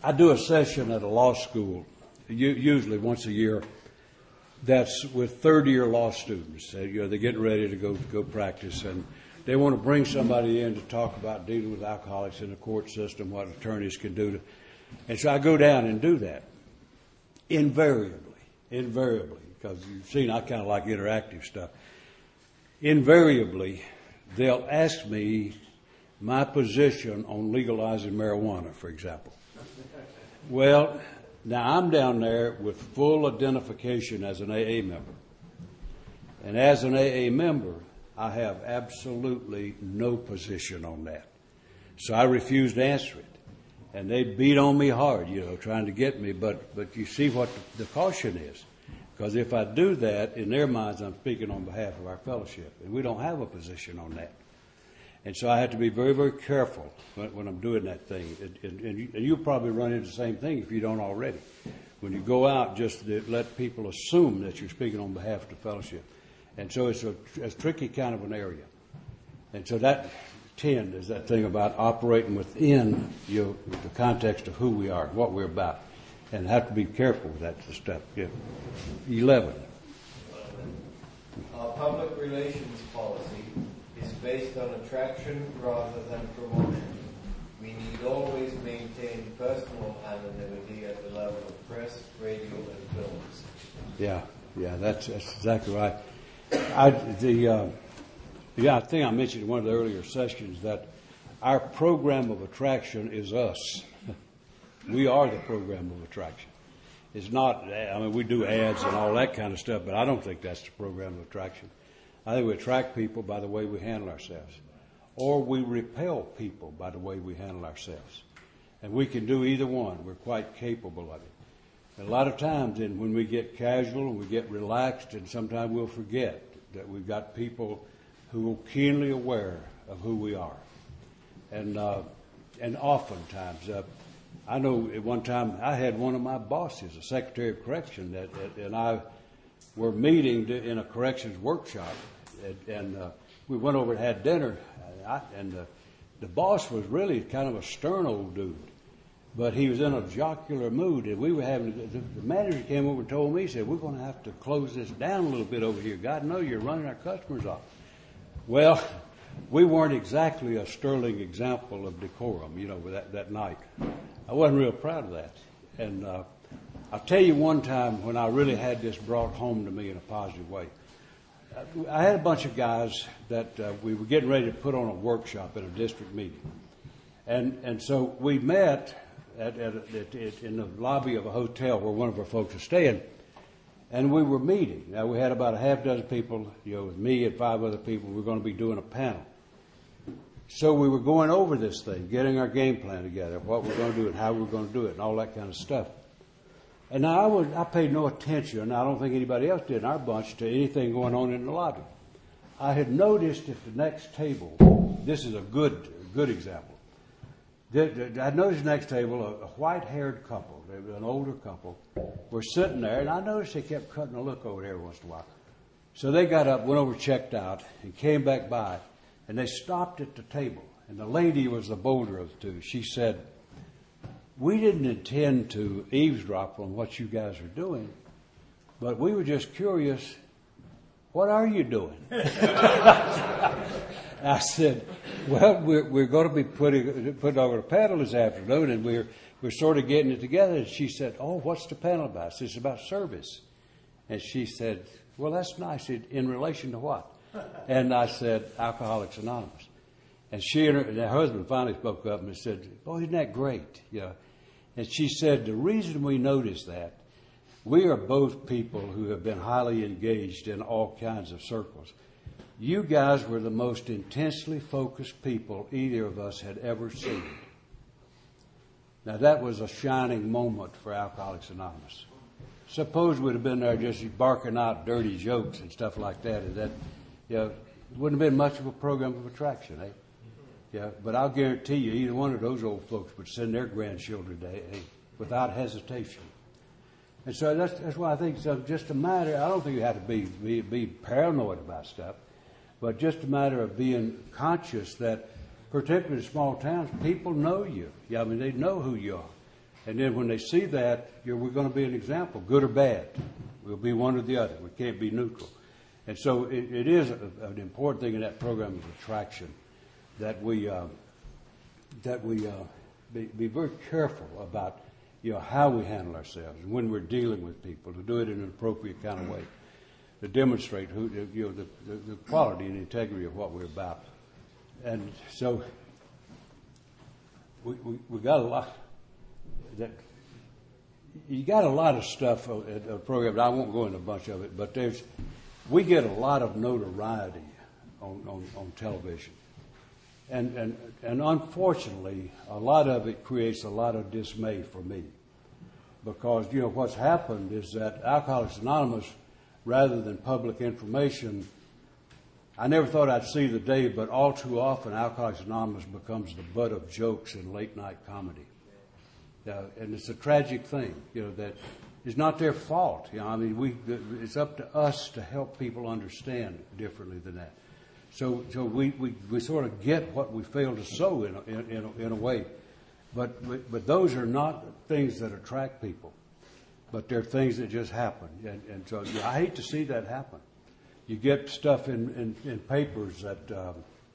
I do a session at a law school, usually once a year, that's with third-year law students. They, you know, they're getting ready to go go practice, and they want to bring somebody in to talk about dealing with alcoholics in the court system, what attorneys can do. To, and so I go down and do that. Invariably, invariably, because you've seen I kind of like interactive stuff. Invariably, they'll ask me my position on legalizing marijuana, for example. Well, now I'm down there with full identification as an A A member. And as an A A member, I have absolutely no position on that. So I refuse to answer it. And they beat on me hard, you know, trying to get me. But, but you see what the, the caution is. Because if I do that, in their minds, I'm speaking on behalf of our fellowship. And we don't have a position on that. And so I have to be very, very careful when, when I'm doing that thing. And, and, and, you, and you'll probably run into the same thing if you don't already. When you go out, just to let people assume that you're speaking on behalf of the fellowship. And so it's a, a tricky kind of an area. And so that ten is that thing about operating within you know, the context of who we are, what we're about. And have to be careful with that step. Yeah. eleven. Our public relations policy is based on attraction rather than promotion. We need always maintain personal anonymity at the level of press, radio, and films. Yeah, yeah, that's, that's exactly right. I, the, uh, yeah, I think I mentioned in one of the earlier sessions that our program of attraction is us. We are the program of attraction. It's not, I mean, we do ads and all that kind of stuff, but I don't think that's the program of attraction. I think we attract people by the way we handle ourselves. Or we repel people by the way we handle ourselves. And we can do either one. We're quite capable of it. And a lot of times then when we get casual and we get relaxed, and sometimes we'll forget that we've got people who are keenly aware of who we are. And uh, and oftentimes, uh, I know at one time I had one of my bosses, a secretary of correction, that, that and I were meeting to, in a corrections workshop, and, and uh, we went over and had dinner, and, I, and uh, the boss was really kind of a stern old dude, but he was in a jocular mood, and we were having, the, the manager came over and told me, he said, we're going to have to close this down a little bit over here. God knows you're running our customers off. Well, we weren't exactly a sterling example of decorum, you know, that, that night. I wasn't real proud of that. And uh, I'll tell you one time when I really had this brought home to me in a positive way. I had a bunch of guys that uh, we were getting ready to put on a workshop at a district meeting. And and so we met at, at, at, at, in the lobby of a hotel where one of our folks was staying, and we were meeting. Now, we had about a half dozen people, you know, with me and five other people. We were going to be doing a panel. So we were going over this thing, getting our game plan together, what we're going to do and how we're going to do it and all that kind of stuff. And now I, would, I paid no attention, I don't think anybody else did in our bunch, to anything going on in the lobby. I had noticed at the next table, this is a good good example, I noticed the next table, a, a white-haired couple, they were an older couple, were sitting there, and I noticed they kept cutting a look over there every once in a while. So they got up, went over, checked out, and came back by, and they stopped at the table. And the lady was the bolder of the two. She said, we didn't intend to eavesdrop on what you guys are doing, but we were just curious, what are you doing? I said, well, we're, we're going to be putting, putting over a panel this afternoon, and we're, we're sort of getting it together. And she said, oh, what's the panel about? I said, it's about service. And she said, well, that's nice. In, in relation to what? And I said, Alcoholics Anonymous. And she and her, and her husband finally spoke up and said, oh, isn't that great? You know, and she said, the reason we noticed that, we are both people who have been highly engaged in all kinds of circles. You guys were the most intensely focused people either of us had ever seen. Now, that was a shining moment for Alcoholics Anonymous. Suppose we'd have been there just barking out dirty jokes and stuff like that, and that, you know, it wouldn't have been much of a program of attraction, eh? Yeah, but I'll guarantee you, either one of those old folks would send their grandchildren to A A without hesitation. And so that's that's why I think it's just a matter. I don't think you have to be, be be paranoid about stuff, but just a matter of being conscious that, particularly in small towns, people know you. Yeah, I mean they know who you are, And then when they see that, you know, we're going to be an example, good or bad. We'll be one or the other. We can't be neutral. And so it, it is a, an important thing in that program of attraction that we uh, that we uh, be, be very careful about, you know, how we handle ourselves and when we're dealing with people, to do it in an appropriate kind of way, to demonstrate who, you know, the, the, the quality and integrity of what we're about. And so we, we, we got a lot that you got a lot of stuff at the program. I won't go into a bunch of it, but there's we get a lot of notoriety on, on, on television. And, and and unfortunately, a lot of it creates a lot of dismay for me, because, you know, what's happened is that Alcoholics Anonymous, rather than public information, I never thought I'd see the day, but all too often Alcoholics Anonymous becomes the butt of jokes in late night comedy. Uh, and it's a tragic thing, you know, that it's not their fault. You know, I mean, we it's up to us to help people understand differently than that. So, so we, we, we sort of get what we fail to sow in a, in, a, in a way, but, but but those are not things that attract people, but they're things that just happen, and, and so yeah, I hate to see that happen. You get stuff in in, in papers that um,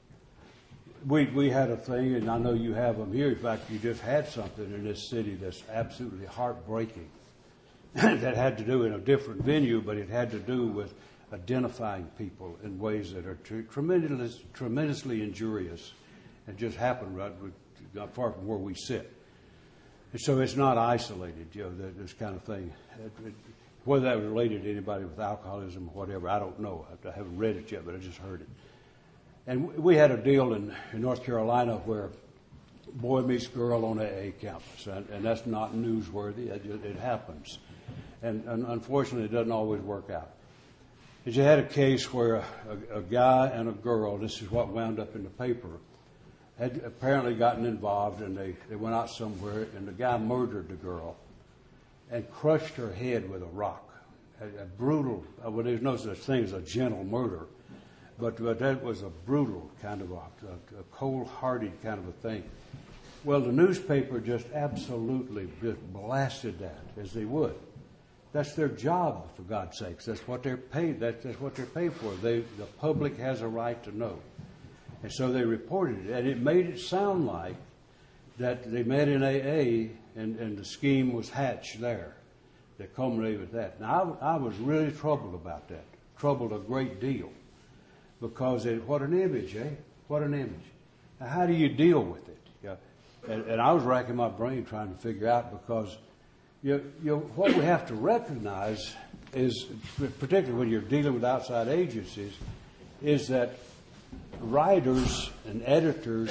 we we had a thing, and I know you have them here. In fact, you just had something in this city that's absolutely heartbreaking. That had to do in a different venue, but it had to do with identifying people in ways that are tr- tremendous, tremendously injurious, and just happen right not far from where we sit. And so it's not isolated, you know, this kind of thing. It, it, whether that was related to anybody with alcoholism or whatever, I don't know. I, I haven't read it yet, but I just heard it. And we had a deal in, in North Carolina where boy meets girl on A A campus, and, and that's not newsworthy. It, it happens. And, and unfortunately, it doesn't always work out. But you had a case where a, a, a guy and a girl, this is what wound up in the paper, had apparently gotten involved, and they, they went out somewhere, and the guy murdered the girl and crushed her head with a rock. A, a brutal, well, there's no such thing as a gentle murder, but, but that was a brutal kind of a, a, a cold-hearted kind of a thing. Well, the newspaper just absolutely just blasted that, as they would. That's their job, for God's sakes. That's what they're paid. That's, that's what they're paid for. They, the public has a right to know. And so they reported it. And it made it sound like that they met in A A and, and the scheme was hatched there that culminated with that. Now, I, I was really troubled about that. Troubled a great deal. Because it, what an image, eh? What an image. Now, how do you deal with it? Yeah. And, and I was racking my brain trying to figure out, because You, you know, what we have to recognize is, particularly when you're dealing with outside agencies, is that writers and editors,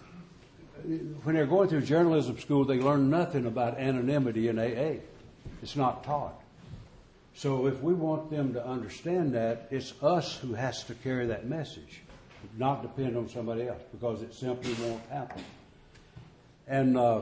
when they're going through journalism school, they learn nothing about anonymity in A A. It's not taught. So if we want them to understand that, it's us who has to carry that message, not depend on somebody else, because it simply won't happen. And uh,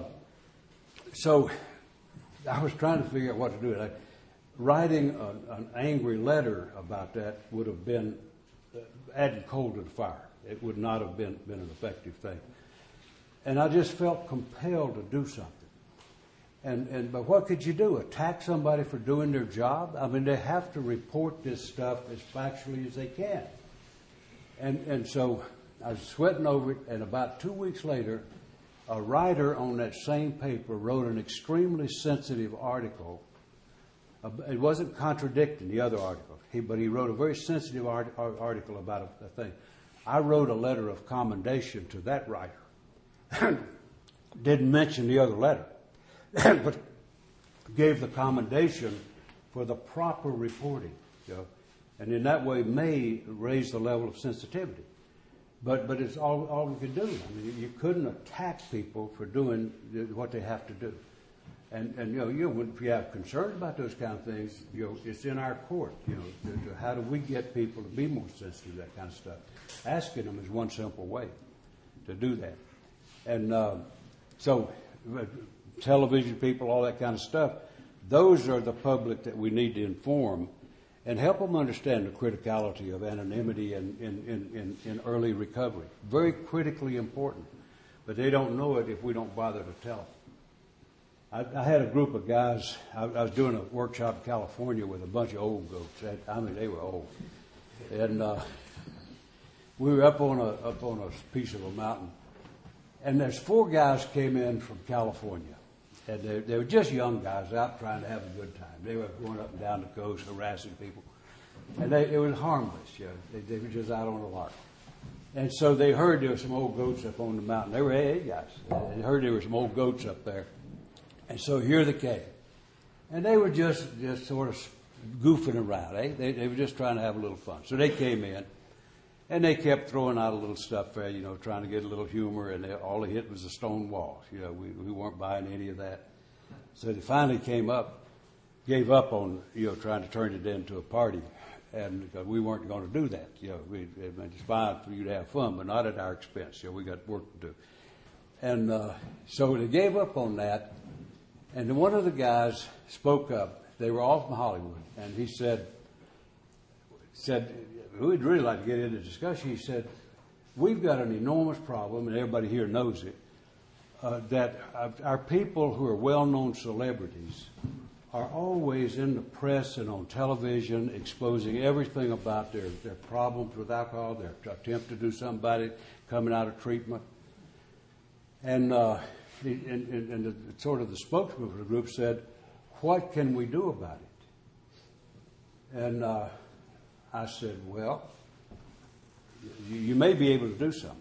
so I was trying to figure out what to do. Like, writing a, an angry letter about that would have been uh, adding coal to the fire. It would not have been, been an effective thing. And I just felt compelled to do something. And, and but what could you do? Attack somebody for doing their job? I mean, they have to report this stuff as factually as they can. And and so I was sweating over it, and about two weeks later, a writer on that same paper wrote an extremely sensitive article. It wasn't contradicting the other article, he, but he wrote a very sensitive art, article about a, a thing. I wrote a letter of commendation to that writer. Didn't mention the other letter, but gave the commendation for the proper reporting. You know, and in that way may raise the level of sensitivity. But but it's all all we could do. I mean, you couldn't attack people for doing what they have to do. And and you know, you know, if you have concerns about those kind of things, you know, it's in our court. You know, to, to how do we get people to be more sensitive to that kind of stuff? Asking them is one simple way to do that. And uh, so, uh, television people, all that kind of stuff, those are the public that we need to inform and help them understand the criticality of anonymity in, in, in, in early recovery. Very critically important. But they don't know it if we don't bother to tell them. I, I had a group of guys. I, I was doing a workshop in California with a bunch of old goats. I mean, they were old, and uh, we were up on a up on a piece of a mountain, and there's four guys came in from California, and they, they were just young guys out trying to have a good time. They were going up and down the coast harassing people, and they, it was harmless. You know, they, they were just out on a lark. And so they heard there were some old goats up on the mountain. They were A A guys. They heard there were some old goats up there. And so here they came. And they were just, just sort of goofing around. Eh? They, they were just trying to have a little fun. So they came in, and they kept throwing out a little stuff there, you know, trying to get a little humor, and they, all they hit was a stone wall. You know, we, we weren't buying any of that. So they finally came up, gave up on, you know, trying to turn it into a party. And because we weren't going to do that, you know, we, it's fine for you to have fun, but not at our expense. You know, we got work to do. And uh, so they gave up on that. And then one of the guys spoke up. They were all from Hollywood, and he said, "said we'd really like to get into discussion." He said, "We've got an enormous problem, and everybody here knows it. Uh, that our people who are well-known celebrities are always in the press and on television exposing everything about their, their problems with alcohol, their attempt to do something about it, coming out of treatment." And, uh, and, and, and the, sort of the spokesman for the group said, "What can we do about it?" And uh, I said, "Well, you, you may be able to do something."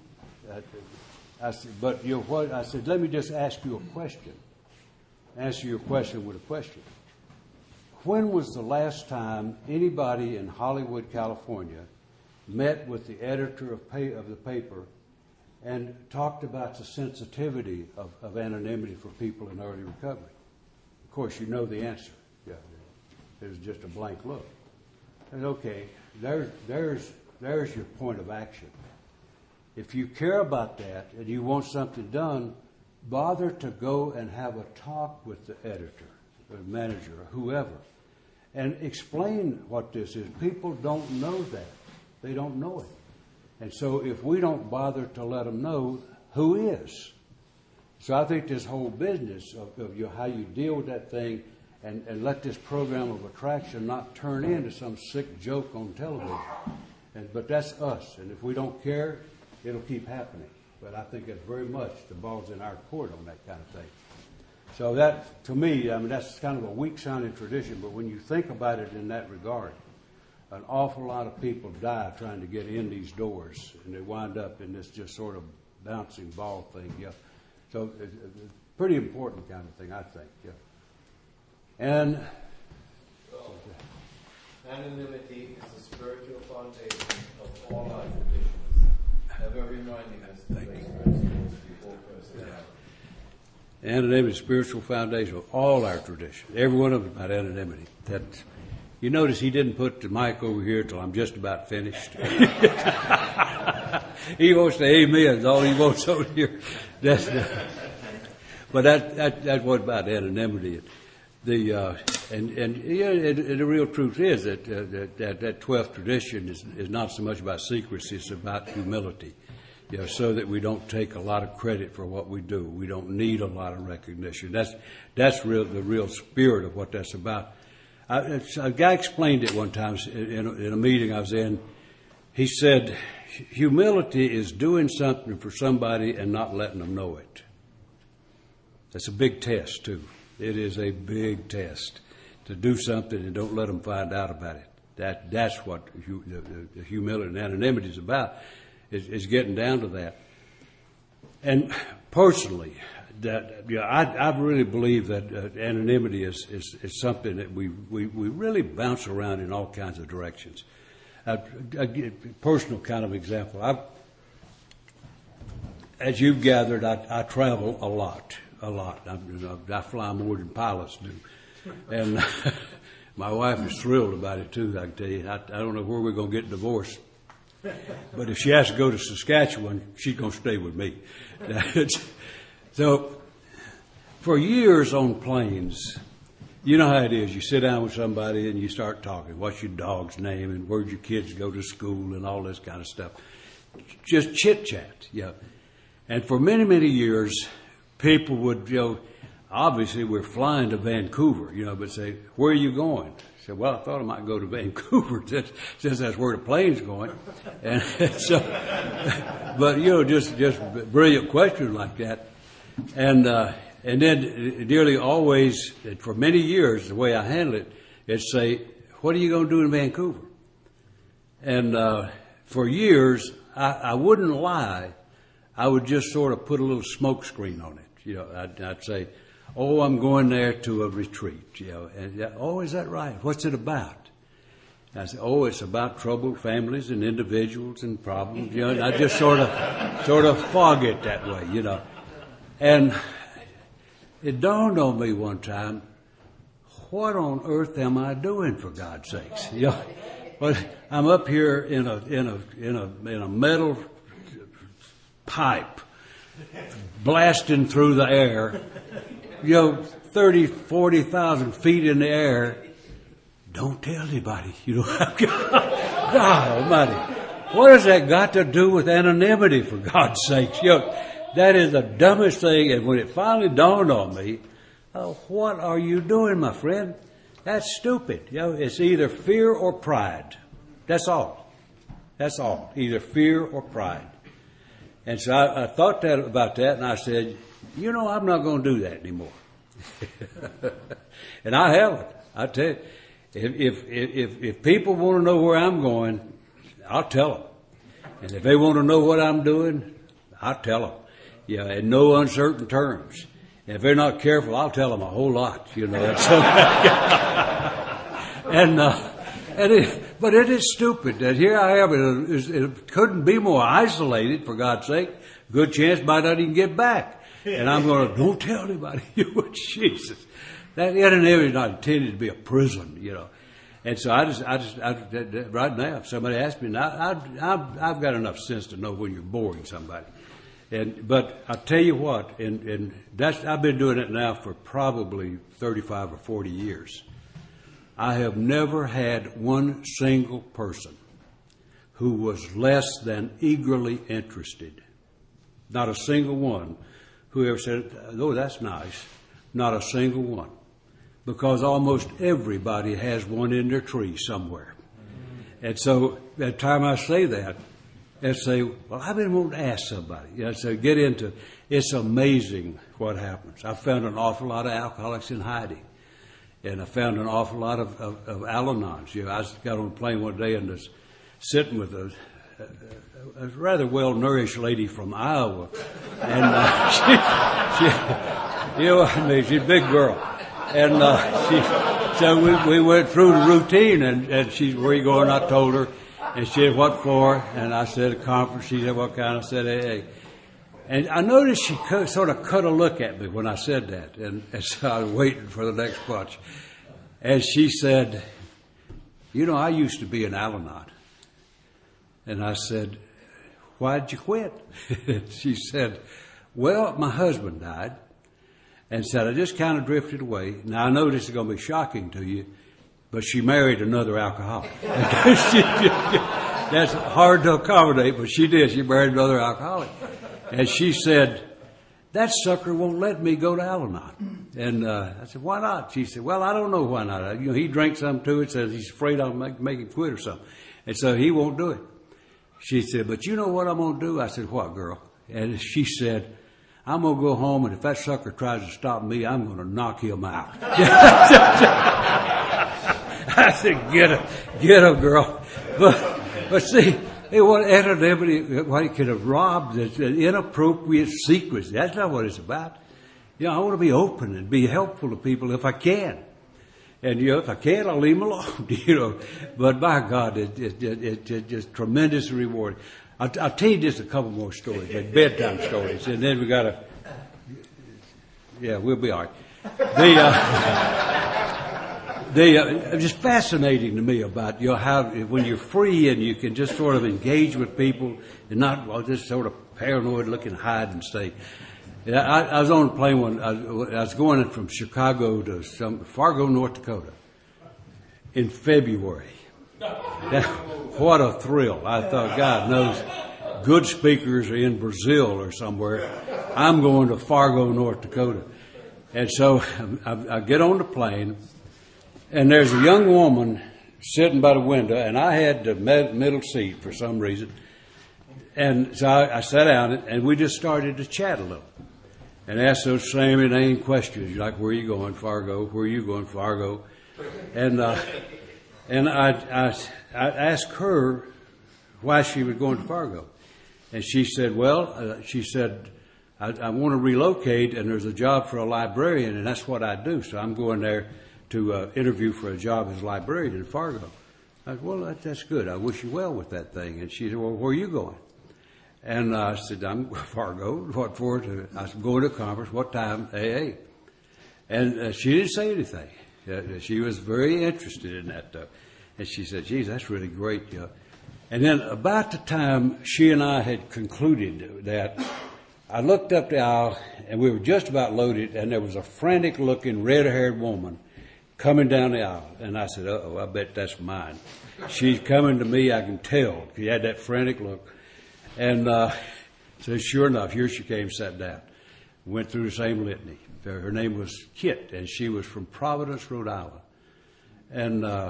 I said, "But you know what?" I said, "Let me just ask you a question. Answer your question with a question. When was the last time anybody in Hollywood, California, met with the editor of, pay, of the paper and talked about the sensitivity of, of anonymity for people in early recovery?" Of course, you know the answer. Yeah, it was just a blank look. I said, "Okay, there's there's there's your point of action. If you care about that and you want something done, bother to go and have a talk with the editor, or manager, or whoever, and explain what this is. People don't know that. They don't know it. And so if we don't bother to let them know, who is?" So I think this whole business of, of you, how you deal with that thing and, and let this program of attraction not turn into some sick joke on television. And, but that's us. And if we don't care, it'll keep happening. But I think it's very much the ball's in our court on that kind of thing. So that, to me, I mean, that's kind of a weak-sounding tradition, but when you think about it in that regard, an awful lot of people die trying to get in these doors, and they wind up in this just sort of bouncing ball thing. Yeah. So it's a pretty important kind of thing, I think. Yeah. And so, anonymity is the spiritual foundation of all our traditions, ever reminding us to place principles before personality. Anonymity is the spiritual foundation of all our traditions. Every one of them about anonymity. That, you notice he didn't put the mic over here till I'm just about finished. He wants to amen. That's all he wants over here. That's the, but that, that that's what about anonymity. The uh, and and yeah, and, and the real truth is that uh, that, that that twelfth tradition is is not so much about secrecy; it's about humility. You know, so that we don't take a lot of credit for what we do. We don't need a lot of recognition. That's that's real the real spirit of what that's about. I, a guy explained it one time in a, in a meeting I was in. He said, "Humility is doing something for somebody and not letting them know it." That's a big test, too. It is a big test to do something and don't let them find out about it. That That's what hu, the, the humility and anonymity is about, is, is getting down to that. And personally, that yeah, I, I really believe that uh, anonymity is, is, is something that we, we, we really bounce around in all kinds of directions. Uh, a personal kind of example. I, as you've gathered, I, I travel a lot, a lot. I, I fly more than pilots do. And my wife is thrilled about it, too, I can tell you. I, I don't know where we're going to get divorced. But if she has to go to Saskatchewan, she's going to stay with me. So, for years on planes, you know how it is. You sit down with somebody and you start talking. What's your dog's name and where'd your kids go to school and all this kind of stuff. Just chit-chat, yeah. And for many, many years, people would, you know, obviously we're flying to Vancouver, you know, but say, where are you going? I said, well, I thought I might go to Vancouver since, since that's where the plane's going. And so, but, you know, just, just brilliant question like that. And, uh, and then nearly always, for many years, the way I handle it, is say, what are you going to do in Vancouver? And, uh, for years, I, I wouldn't lie. I would just sort of put a little smoke screen on it. You know, I'd, I'd say, oh, I'm going there to a retreat, you know. And, oh, is that right? What's it about? And I said, oh, it's about troubled families and individuals and problems, you know. And I just sort of, sort of fog it that way, you know. And it dawned on me one time, what on earth am I doing, for God's sakes? You know, but I'm up here in a in a in a in a metal pipe, blasting through the air, you know, thirty, forty thousand feet in the air. Don't tell anybody, you know. God Almighty, what has that got to do with anonymity, for God's sakes? You know, that is the dumbest thing. And when it finally dawned on me, oh, what are you doing, my friend? That's stupid. You know, it's either fear or pride. That's all. That's all. Either fear or pride. And so I, I thought that about that, and I said, you know, I'm not going to do that anymore. And I haven't. I tell you, if, if if if people want to know where I'm going, I'll tell them. And if they want to know what I'm doing, I'll tell them. Yeah, in no uncertain terms. And if they're not careful, I'll tell them a whole lot, you know. And, so, and, uh, and it, but it is stupid that here I am. It, it couldn't be more isolated, for God's sake. Good chance might not even get back. And I'm going to, don't tell anybody. Jesus. That anonymity is not intended to be a prison, you know. And so I just, I just, I, right now, if somebody asks me, I, I, I've, I've got enough sense to know when you're boring somebody. And, but I tell you what, and, and that's, I've been doing it now for probably thirty-five or forty years. I have never had one single person who was less than eagerly interested. Not a single one who ever said, oh, that's nice. Not a single one. Because almost everybody has one in their tree somewhere. And so, at the time I say that, and say, well, I've been wanting to ask somebody. You know, so get into, it's amazing what happens. I found an awful lot of alcoholics in hiding. And I found an awful lot of, of, of Al-Anons. You know, I got on a plane one day and was sitting with a, a, a rather well-nourished lady from Iowa. And uh, she, she, you know what I mean, she's a big girl. And uh, she, so we, we went through the routine, and, and she, where you going? I told her. And she said, what for? And I said, a conference. She said, what kind? I said, A A. And I noticed she cut, sort of cut a look at me when I said that. And, and so I was waiting for the next bunch. And she said, you know, I used to be an Al-Anon. And I said, why'd you quit? She said, well, my husband died. And said, I just kind of drifted away. Now, I know this is going to be shocking to you, but she married another alcoholic. she, that's hard to accommodate, but she did. She married another alcoholic. And she said, that sucker won't let me go to Al-Anon. And uh, I said, why not? She said, well, I don't know why not. You know, he drank something to it, says he's afraid I'll make, make him quit or something. And so he won't do it. She said, but you know what I'm going to do? I said, what, girl? And she said, I'm going to go home, and if that sucker tries to stop me, I'm going to knock him out. I said, get him, get him, girl. But, but see, hey, what anonymity, what he could have robbed, is inappropriate secrets. That's not what it's about. You know, I want to be open and be helpful to people if I can. And, you know, if I can't, I'll leave them alone, you know. But by God, it, it, it, it, it's just tremendous reward. I'll, I'll tell you just a couple more stories, like bedtime stories, and then we got to, yeah, we'll be all right. The, uh, the, uh, it's just fascinating to me about, you know, how when you're free and you can just sort of engage with people and not well, just sort of paranoid looking, hide and stay. Yeah, I, I was on a plane one, I, I was going from Chicago to some, Fargo, North Dakota in February. That, what a thrill. I thought, God knows, good speakers are in Brazil or somewhere. I'm going to Fargo, North Dakota. And so I, I get on the plane, and there's a young woman sitting by the window, and I had the med- middle seat for some reason. And so I, I sat down, and we just started to chat a little and ask those same inane questions, like, where are you going, Fargo? Where are you going, Fargo? And uh, and I, I, I asked her why she was going to Fargo. And she said, well, uh, she said, I, I want to relocate, and there's a job for a librarian, and that's what I do. So I'm going there to uh, interview for a job as a librarian in Fargo. I said, well, that, that's good. I wish you well with that thing. And she said, well, where are you going? And uh, I said, I'm Fargo. What for? To, I said, going to a conference. What time? A A. And uh, she didn't say anything. Uh, she was very interested in that. Uh, and she said, geez, that's really great. Uh, and then about the time she and I had concluded that, I looked up the aisle, and we were just about loaded, and there was a frantic-looking, red-haired woman coming down the aisle. And I said, uh-oh, I bet that's mine. She's coming to me, I can tell. She had that frantic look. And uh, so sure enough, here she came, sat down. Went through the same litany. Her name was Kit, and she was from Providence, Rhode Island. And uh,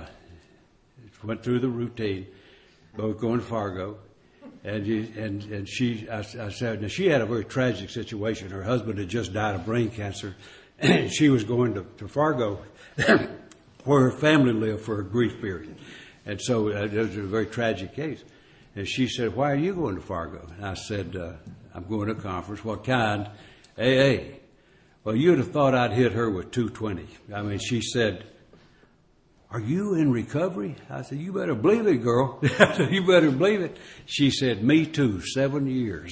went through the routine, both going to Fargo. And you, and and she, I, I said, now she had a very tragic situation. Her husband had just died of brain cancer, and she was going to, to Fargo, where her family lived for a grief period. And so uh, it was a very tragic case. And she said, why are you going to Fargo? And I said, uh, I'm going to a conference. What kind? A A. Well, you'd have thought I'd hit her with two twenty. I mean, she said, are you in recovery? I said, you better believe it, girl. I said, you better believe it. She said, me too, seven years.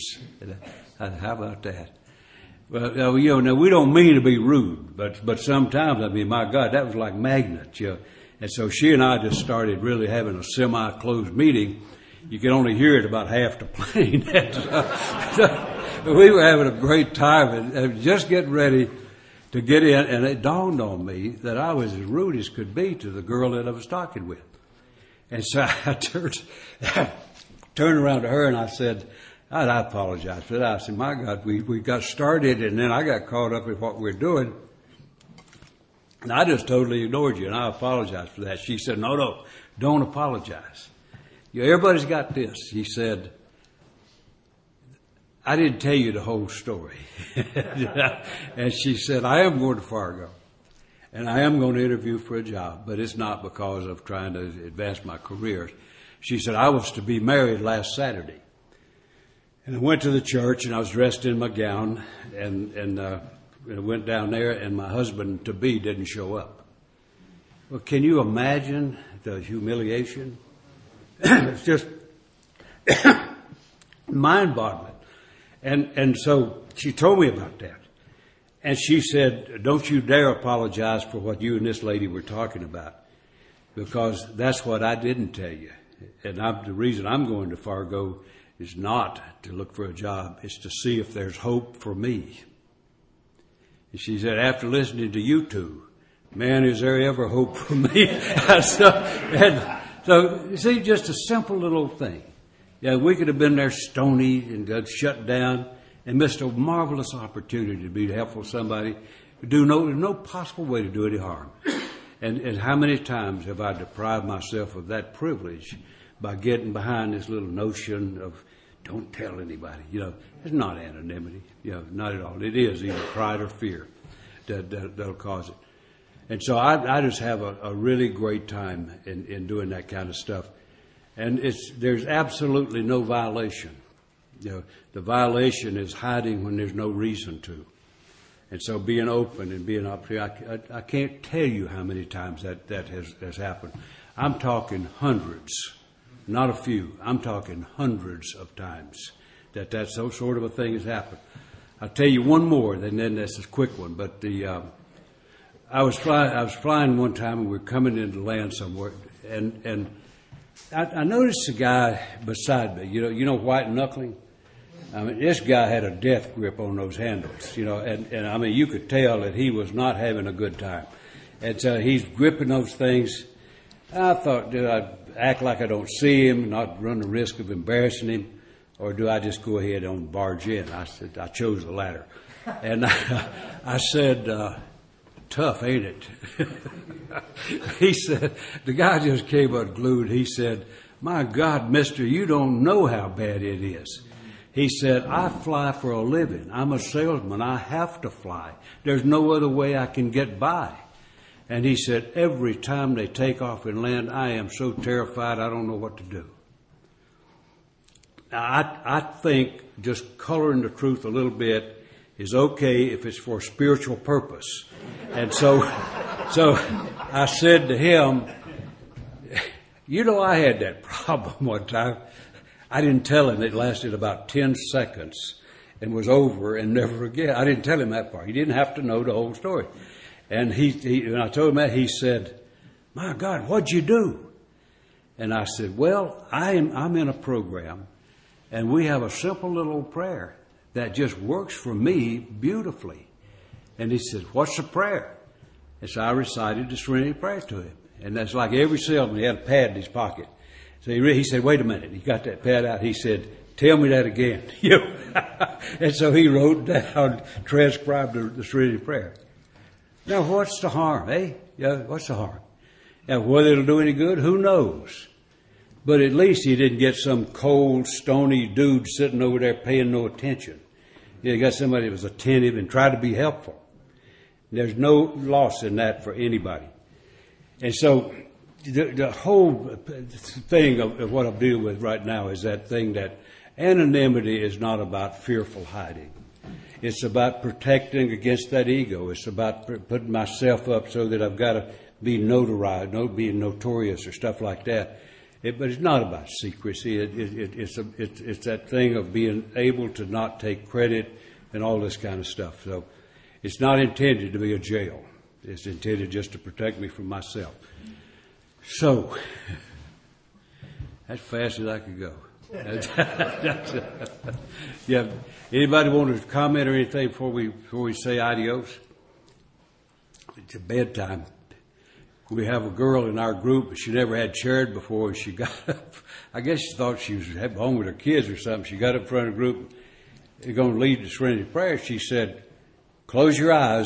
I said, how about that? Well, you know, now we don't mean to be rude, but but sometimes, I mean, my God, that was like magnets, you know. And so she and I just started really having a semi-closed meeting. You could only hear it about half the plane. So we were having a great time and, and just getting ready to get in, and it dawned on me that I was as rude as could be to the girl that I was talking with. And so I turned, turned around to her and I said, I, I apologize for that. I said, my God, we, we got started and then I got caught up in what we're doing. And I just totally ignored you, and I apologize for that. She said, no, no, don't apologize. You know, everybody's got this. He said, I didn't tell you the whole story. And she said, I am going to Fargo, and I am going to interview for a job, but it's not because of trying to advance my career. She said, I was to be married last Saturday. And I went to the church, and I was dressed in my gown, and, and uh, I went down there, and my husband-to-be didn't show up. Well, can you imagine the humiliation? It's just mind-boggling. And and so she told me about that. And she said, don't you dare apologize for what you and this lady were talking about, because that's what I didn't tell you. And I'm, the reason I'm going to Fargo is not to look for a job. It's to see if there's hope for me. And she said, after listening to you two, man, is there ever hope for me? so, and, so, you see, just a simple little thing. Yeah, we could have been there stony and got shut down and missed a marvelous opportunity to be helpful to somebody. Do no, there's no possible way to do any harm. And, and how many times have I deprived myself of that privilege by getting behind this little notion of don't tell anybody. You know, it's not anonymity. You know, not at all. It is either pride or fear that, that, that'll cause it. And so I, I just have a, a really great time in, in doing that kind of stuff. And it's, there's absolutely no violation. You know, the violation is hiding when there's no reason to. And so being open and being up here, I, I, I can't tell you how many times that, that has, has happened. I'm talking hundreds, not a few. I'm talking hundreds of times that that so sort of a thing has happened. I'll tell you one more, and then this is a quick one. But the um, I was flying. I was flying one time, and we were coming into land somewhere, and and I, I noticed a guy beside me. You know, you know, white knuckling. I mean, this guy had a death grip on those handles. You know, and and I mean, you could tell that he was not having a good time. And so he's gripping those things. I thought, do I act like I don't see him, not run the risk of embarrassing him, or do I just go ahead and barge in? I said, I chose the latter. And I, I said, uh, tough, ain't it? He said, the guy just came unglued. He said, my God, mister, you don't know how bad it is. He said, I fly for a living. I'm a salesman. I have to fly. There's no other way I can get by. And he said, every time they take off and land, I am so terrified I don't know what to do. Now, I, I think just coloring the truth a little bit is okay if it's for spiritual purpose. And so, so I said to him, you know, I had that problem one time. I didn't tell him. It lasted about ten seconds and was over and never again. I didn't tell him that part. He didn't have to know the whole story. And he, he when I told him that, he said, my God, what'd you do? And I said, well, I am, I'm in a program, and we have a simple little prayer that just works for me beautifully. And he said, what's the prayer? And so I recited the Serenity Prayer to him. And that's like every salesman, he had a pad in his pocket. So he, re- he said, wait a minute. He got that pad out. He said, tell me that again. And so he wrote down, transcribed the, the Serenity Prayer. Now, what's the harm, eh? Yeah, what's the harm? Now, whether it'll do any good, who knows? But at least he didn't get some cold, stony dude sitting over there paying no attention. He got somebody that was attentive and tried to be helpful. There's no loss in that for anybody. And so the, the whole thing of, of what I'm dealing with right now is that thing that anonymity is not about fearful hiding. It's about protecting against that ego. It's about putting myself up so that I've got to be notarized, no, being notorious or stuff like that. It, but it's not about secrecy. It, it, it, it's, a, it, it's that thing of being able to not take credit and all this kind of stuff. So it's not intended to be a jail. It's intended just to protect me from myself. So, as fast as I could go. Yeah. Anybody want to comment or anything before we before we say adios? It's bedtime. We have a girl in our group, but she never had chaired before. And she got up. I guess she thought she was at home with her kids or something. She got up in front of the group. They're going to lead the Serenity Prayer. She said, "Close your eyes."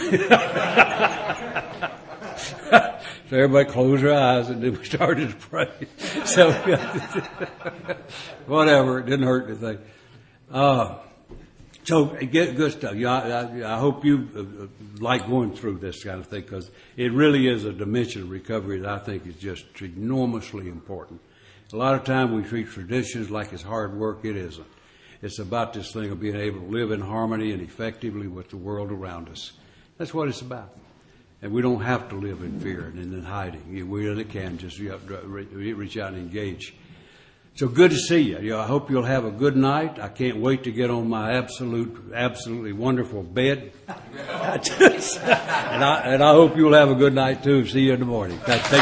So everybody closed their eyes, and then we started to pray. So whatever, it didn't hurt anything. Uh, so get good stuff. You know, I, I hope you uh, like going through this kind of thing, because it really is a dimension of recovery that I think is just enormously important. A lot of time we treat traditions like it's hard work. It isn't. It's about this thing of being able to live in harmony and effectively with the world around us. That's what it's about. And we don't have to live in fear and in hiding. We really can just reach out and engage. So good to see you. You know, I hope you'll have a good night. I can't wait to get on my absolute, absolutely wonderful bed. and, I, and I hope you'll have a good night too. See you in the morning. Take care.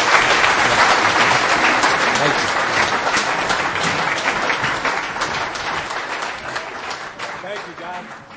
Thank you. Thank you, guys.